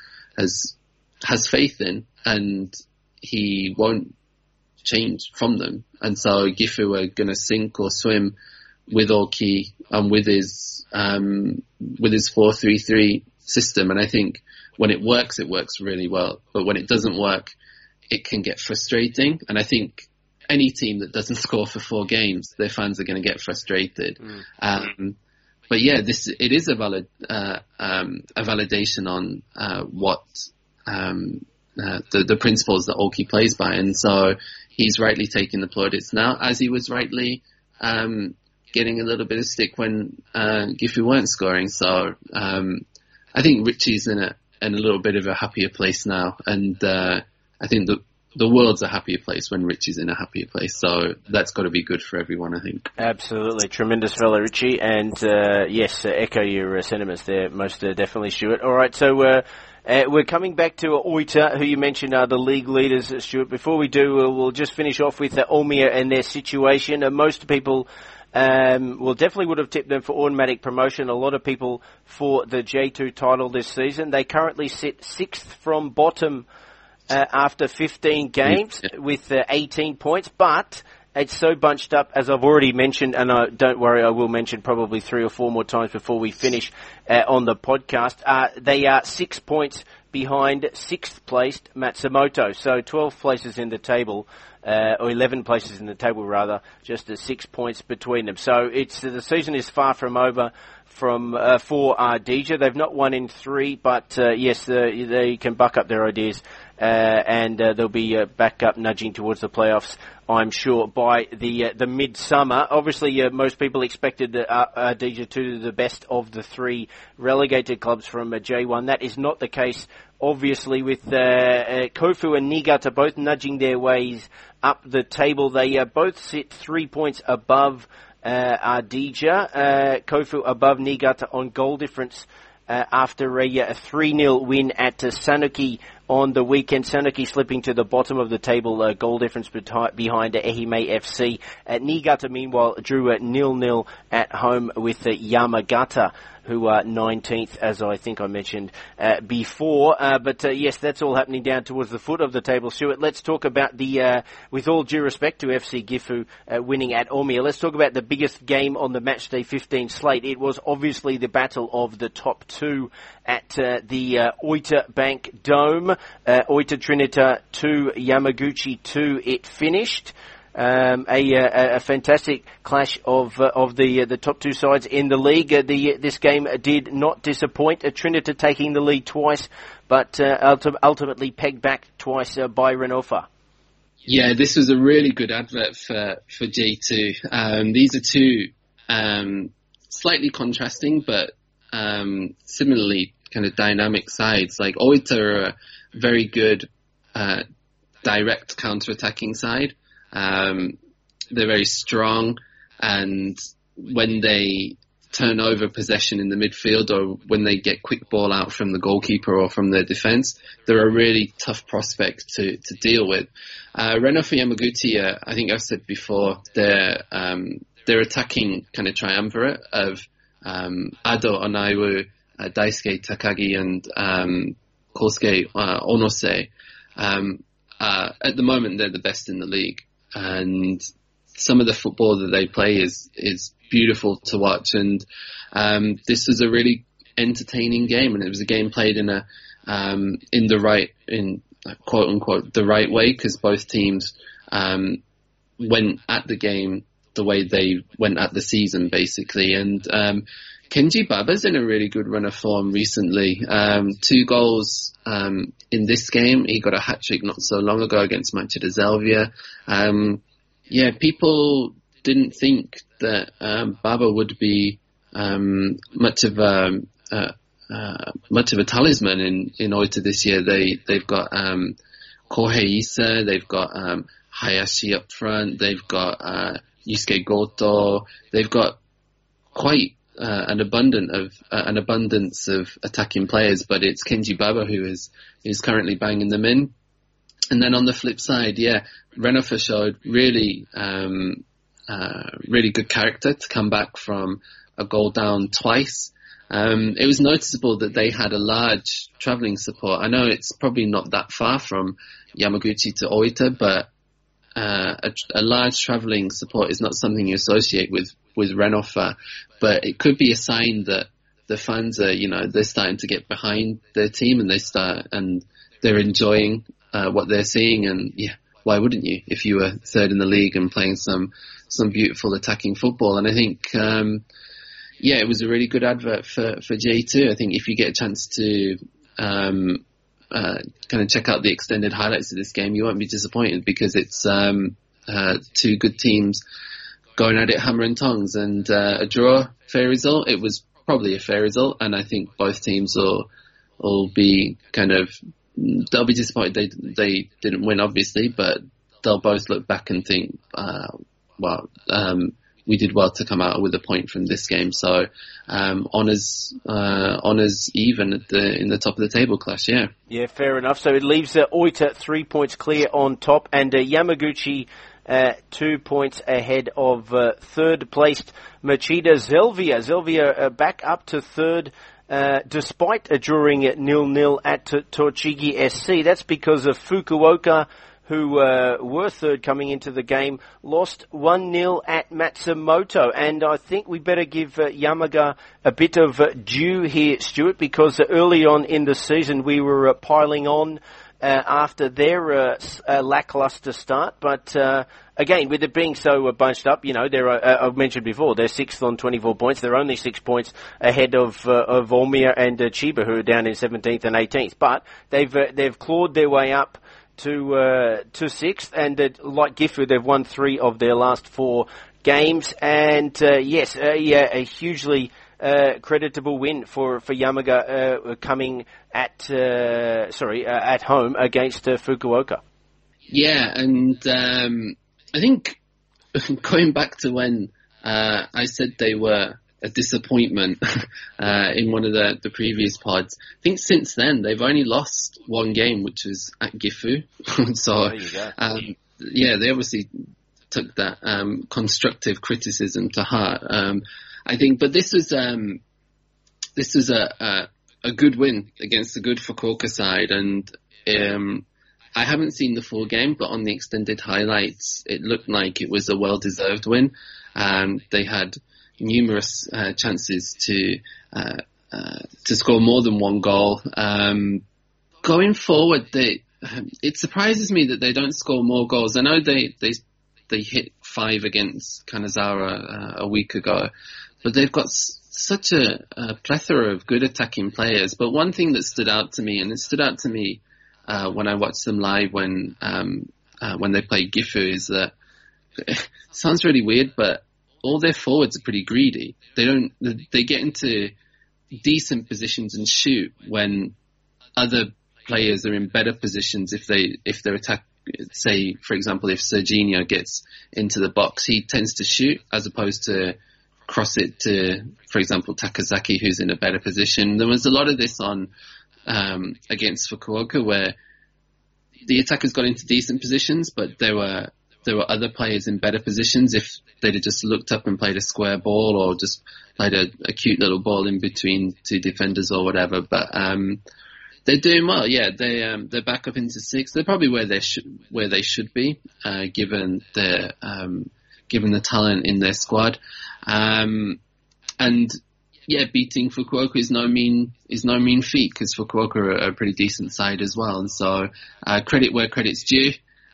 has faith in, and he won't change from them. And so Gifu are going to sink or swim with Oki and with his 4-3-3 system. And I think when it works really well. But when it doesn't work, it can get frustrating. And I think any team that doesn't score for 4 games, their fans are going to get frustrated. But yeah, it is a validation on what the principles that Oki plays by. And so he's rightly taking the plaudits now, as he was rightly getting a little bit of stick when Gifu weren't scoring. So I think Richie's in a little bit of a happier place now, and I think the world's a happier place when Richie's in a happier place. So that's got to be good for everyone, I think. Absolutely. Tremendous fellow, Richie. And yes, echo your sentiments there, most definitely, Stuart. All right, so we're coming back to Oita, who you mentioned are the league leaders, Stuart. Before we do, we'll just finish off with Ormia and their situation. Most people definitely would have tipped them for automatic promotion. A lot of people for the J2 title this season. They currently sit 6th from bottom after 15 games with 18 points, but it's so bunched up, as I've already mentioned, and don't worry, I will mention probably 3 or 4 more times before we finish on the podcast. They are 6 points behind 6th placed Matsumoto, so 12 places in the table, or 11 places in the table rather, just 6 points between them. So the season is far from over for Ardija. They've not won in 3, but yes, they can buck up their ideas, and they'll be back up nudging towards the playoffs, I'm sure, by the midsummer. Obviously, most people expected Ardija to do the best of the 3 relegated clubs from J1. That is not the case, obviously, with Kofu and Niigata both nudging their ways up the table. They both sit 3 points above Ardija. Kofu above Niigata on goal difference after a 3-0 win at Sanuki on the weekend. Sanuki slipping to the bottom of the table, goal difference behind Ehime FC. Niigata, meanwhile, drew a 0-0 at home with Yamagata, who are 19th, as I think I mentioned before. But yes, that's all happening down towards the foot of the table. Stuart, let's talk about with all due respect to FC Gifu winning at Ormia, let's talk about the biggest game on the Matchday 15 slate. It was obviously the battle of the top 2 at the Oita Bank Dome. Oita Trinita 2, Yamaguchi 2, it finished. A fantastic clash of the top 2 sides in the league. This game did not disappoint. Trinita taking the lead twice, but ultimately pegged back twice by Renofa. Yeah, this was a really good advert for J2. These are 2 slightly contrasting, but similarly kind of dynamic sides. Like Oita are a very good direct counter-attacking side. They're very strong, and when they turn over possession in the midfield or when they get quick ball out from the goalkeeper or from their defence, they're a really tough prospect to deal with. Renofa Yamaguchi, I think I've said before, they're attacking kind of triumvirate of Ado Onaiwu, Daisuke Takagi, and Kosuke Onose. At the moment, they're the best in the league. And some of the football that they play is beautiful to watch. And this was a really entertaining game, and it was a game played in quote unquote the right way, because both teams went at the game the way they went at the season, basically. And Kenji Baba's in a really good run of form recently. 2 goals in this game. He got a hat-trick not so long ago against Machida Zelvia. People didn't think that Baba would be much of a talisman in Oita this year. They've got Kohei Issa, they've got Hayashi up front, they've got Yusuke Goto. They've got quite an abundance of attacking players, but it's Kenji Baba who is currently banging them in. And then on the flip side, Renofa showed really good character to come back from a goal down twice. It was noticeable that they had a large travelling support. I know it's probably not that far from Yamaguchi to Oita, but a large travelling support is not something you associate with Renofa, but it could be a sign that the fans are, they're starting to get behind their team, and they're enjoying what they're seeing. And why wouldn't you if you were 3rd in the league and playing some beautiful attacking football? And I think it was a really good advert for J2. I think if you get a chance to kind of check out the extended highlights of this game, you won't be disappointed because it's two good teams going at it hammer and tongs, and a draw, fair result. It was probably a fair result, and I think both teams will be they'll be disappointed they didn't win, obviously, but they'll both look back and think, we did well to come out with a point from this game. So, honours even in the top of the table clash, yeah. Yeah, fair enough. So it leaves Oita 3 points clear on top, and Yamaguchi 2 points ahead of third placed Machida Zelvia. Zelvia back up to third, despite drawing at 0-0 at Tochigi SC. That's because of Fukuoka, who were third coming into the game, lost 1-0 at Matsumoto. And I think we better give Yamaga a bit of due here, Stuart, because early on in the season we were piling on after their lackluster start. But again, with it being so bunched up, they're, I've mentioned before, they're sixth on 24 points. They're only 6 points ahead of Omiya and Chiba, who are down in 17th and 18th. But they've clawed their way up to sixth, and like Gifu, they've won 3 of their last 4 games, and a hugely creditable win for Yamaga coming at home against Fukuoka. Yeah, and I think going back to when I said they were a disappointment in one of the previous pods. I think since then they've only lost 1 game, which was at Gifu. So, there you go. They obviously took that constructive criticism to heart. I think, but this was a good win against a good Fukuoka side, and I haven't seen the full game, but on the extended highlights, it looked like it was a well-deserved win. They had numerous chances to score more than 1 goal. Going forward, it surprises me that they don't score more goals. I know they hit 5 against Kanazawa a week ago, but they've got such a plethora of good attacking players. But one thing that stood out to me, and it stood out to me when I watched them live when they played Gifu, is that it sounds really weird, but all their forwards are pretty greedy. They get into decent positions and shoot when other players are in better positions. If their attack, say, for example, if Serginho gets into the box, he tends to shoot as opposed to cross it to, for example, Takazaki, who's in a better position. There was a lot of this on against Fukuoka, where the attackers got into decent positions, but there were other players in better positions. If they'd have just looked up and played a square ball, or just played a cute little ball in between 2 defenders or whatever. But they're doing well. Yeah, they're back up into 6th. They're probably where they should be, given the talent in their squad. And yeah, beating Fukuoka is no mean feat, because Fukuoka are a pretty decent side as well. And so credit where credit's due.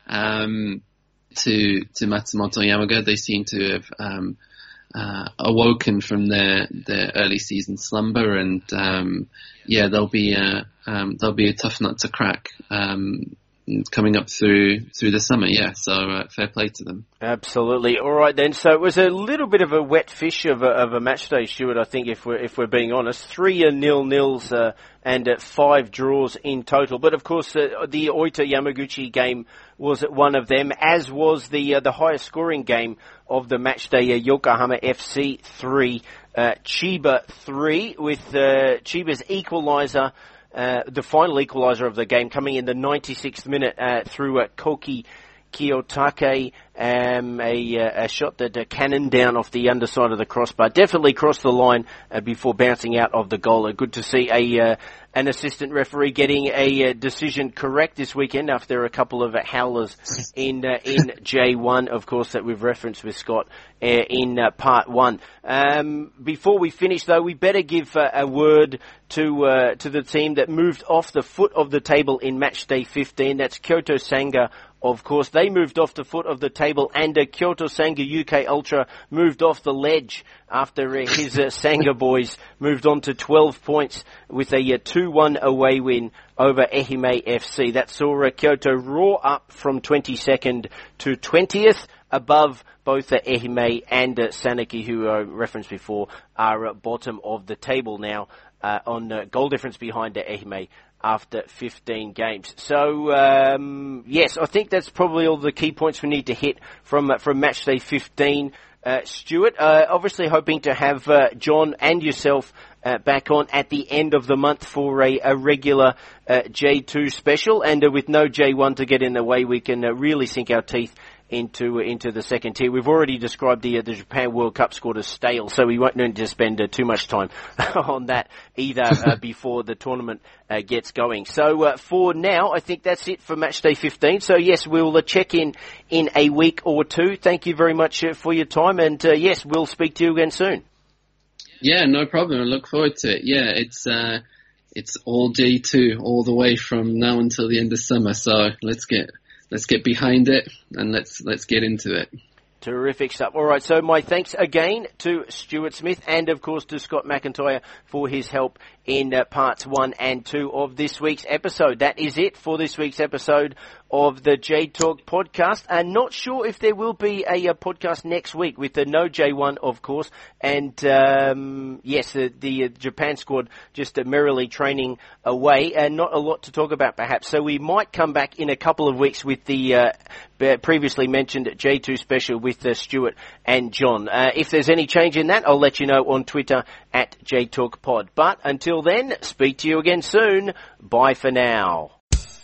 To Matsumoto Yamaga, they seem to have awoken from their early season slumber, and they'll be a tough nut to crack coming up through the summer. Yeah, so fair play to them. Absolutely. All right then. So it was a little bit of a wet fish of a match day, Stuart. I think if we're being honest, 3 0-0s and 5 draws in total. But of course, the Oita Yamaguchi game was one of them, as was the highest scoring game of the match day, Yokohama FC 3, Chiba 3, with Chiba's equaliser. The final equaliser of the game coming in the 96th minute through Koki Kiyotake, a shot that cannoned down off the underside of the crossbar. Definitely crossed the line before bouncing out of the goal. Good to see an assistant referee getting a decision correct this weekend after a couple of howlers in J1, of course, that we've referenced with Scott in part 1. Before we finish, though, we better give a word to the team that moved off the foot of the table in match day 15. That's Kyoto Sanga of course. They moved off the foot of the table, and Kyoto Sanga UK Ultra moved off the ledge after his Sanga boys moved on to 12 points with a 2-1 away win over Ehime FC. That saw Kyoto roar up from 22nd to 20th, above both Ehime and Sanuki, who I referenced before, are at bottom of the table now on goal difference behind Ehime after 15 games. So, yes, I think that's probably all the key points we need to hit from matchday 15. Stuart, obviously hoping to have John and yourself back on at the end of the month for a regular J2 special, and with no J1 to get in the way, we can really sink our teeth into the second tier. We've already described the Japan World Cup squad as stale, so we won't need to spend too much time on that either before the tournament gets going. So for now, I think that's it for matchday 15. So yes, we'll check in a week or two. Thank you very much for your time, and yes, we'll speak to you again soon. Yeah, no problem. I look forward to it. Yeah, it's all J2 all the way from now until the end of summer. So let's get behind it and let's get into it. Terrific stuff. All right, so my thanks again to Stuart Smith and, of course, to Scott McIntyre for his help in parts 1 and 2 of this week's episode. That is it for this week's episode of the J-Talk podcast. And not sure if there will be a podcast next week with the no J1, of course. And, yes, the Japan squad just merrily training away and not a lot to talk about, perhaps. So we might come back in a couple of weeks with the previously mentioned J2 special with Stuart and John. If there's any change in that, I'll let you know on Twitter at JTalkPod. But until then, speak to you again soon. Bye for now.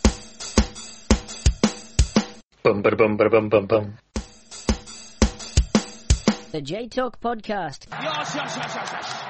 Bum, ba, bum, ba, bum, bum, bum. The J-Talk Podcast. Yes.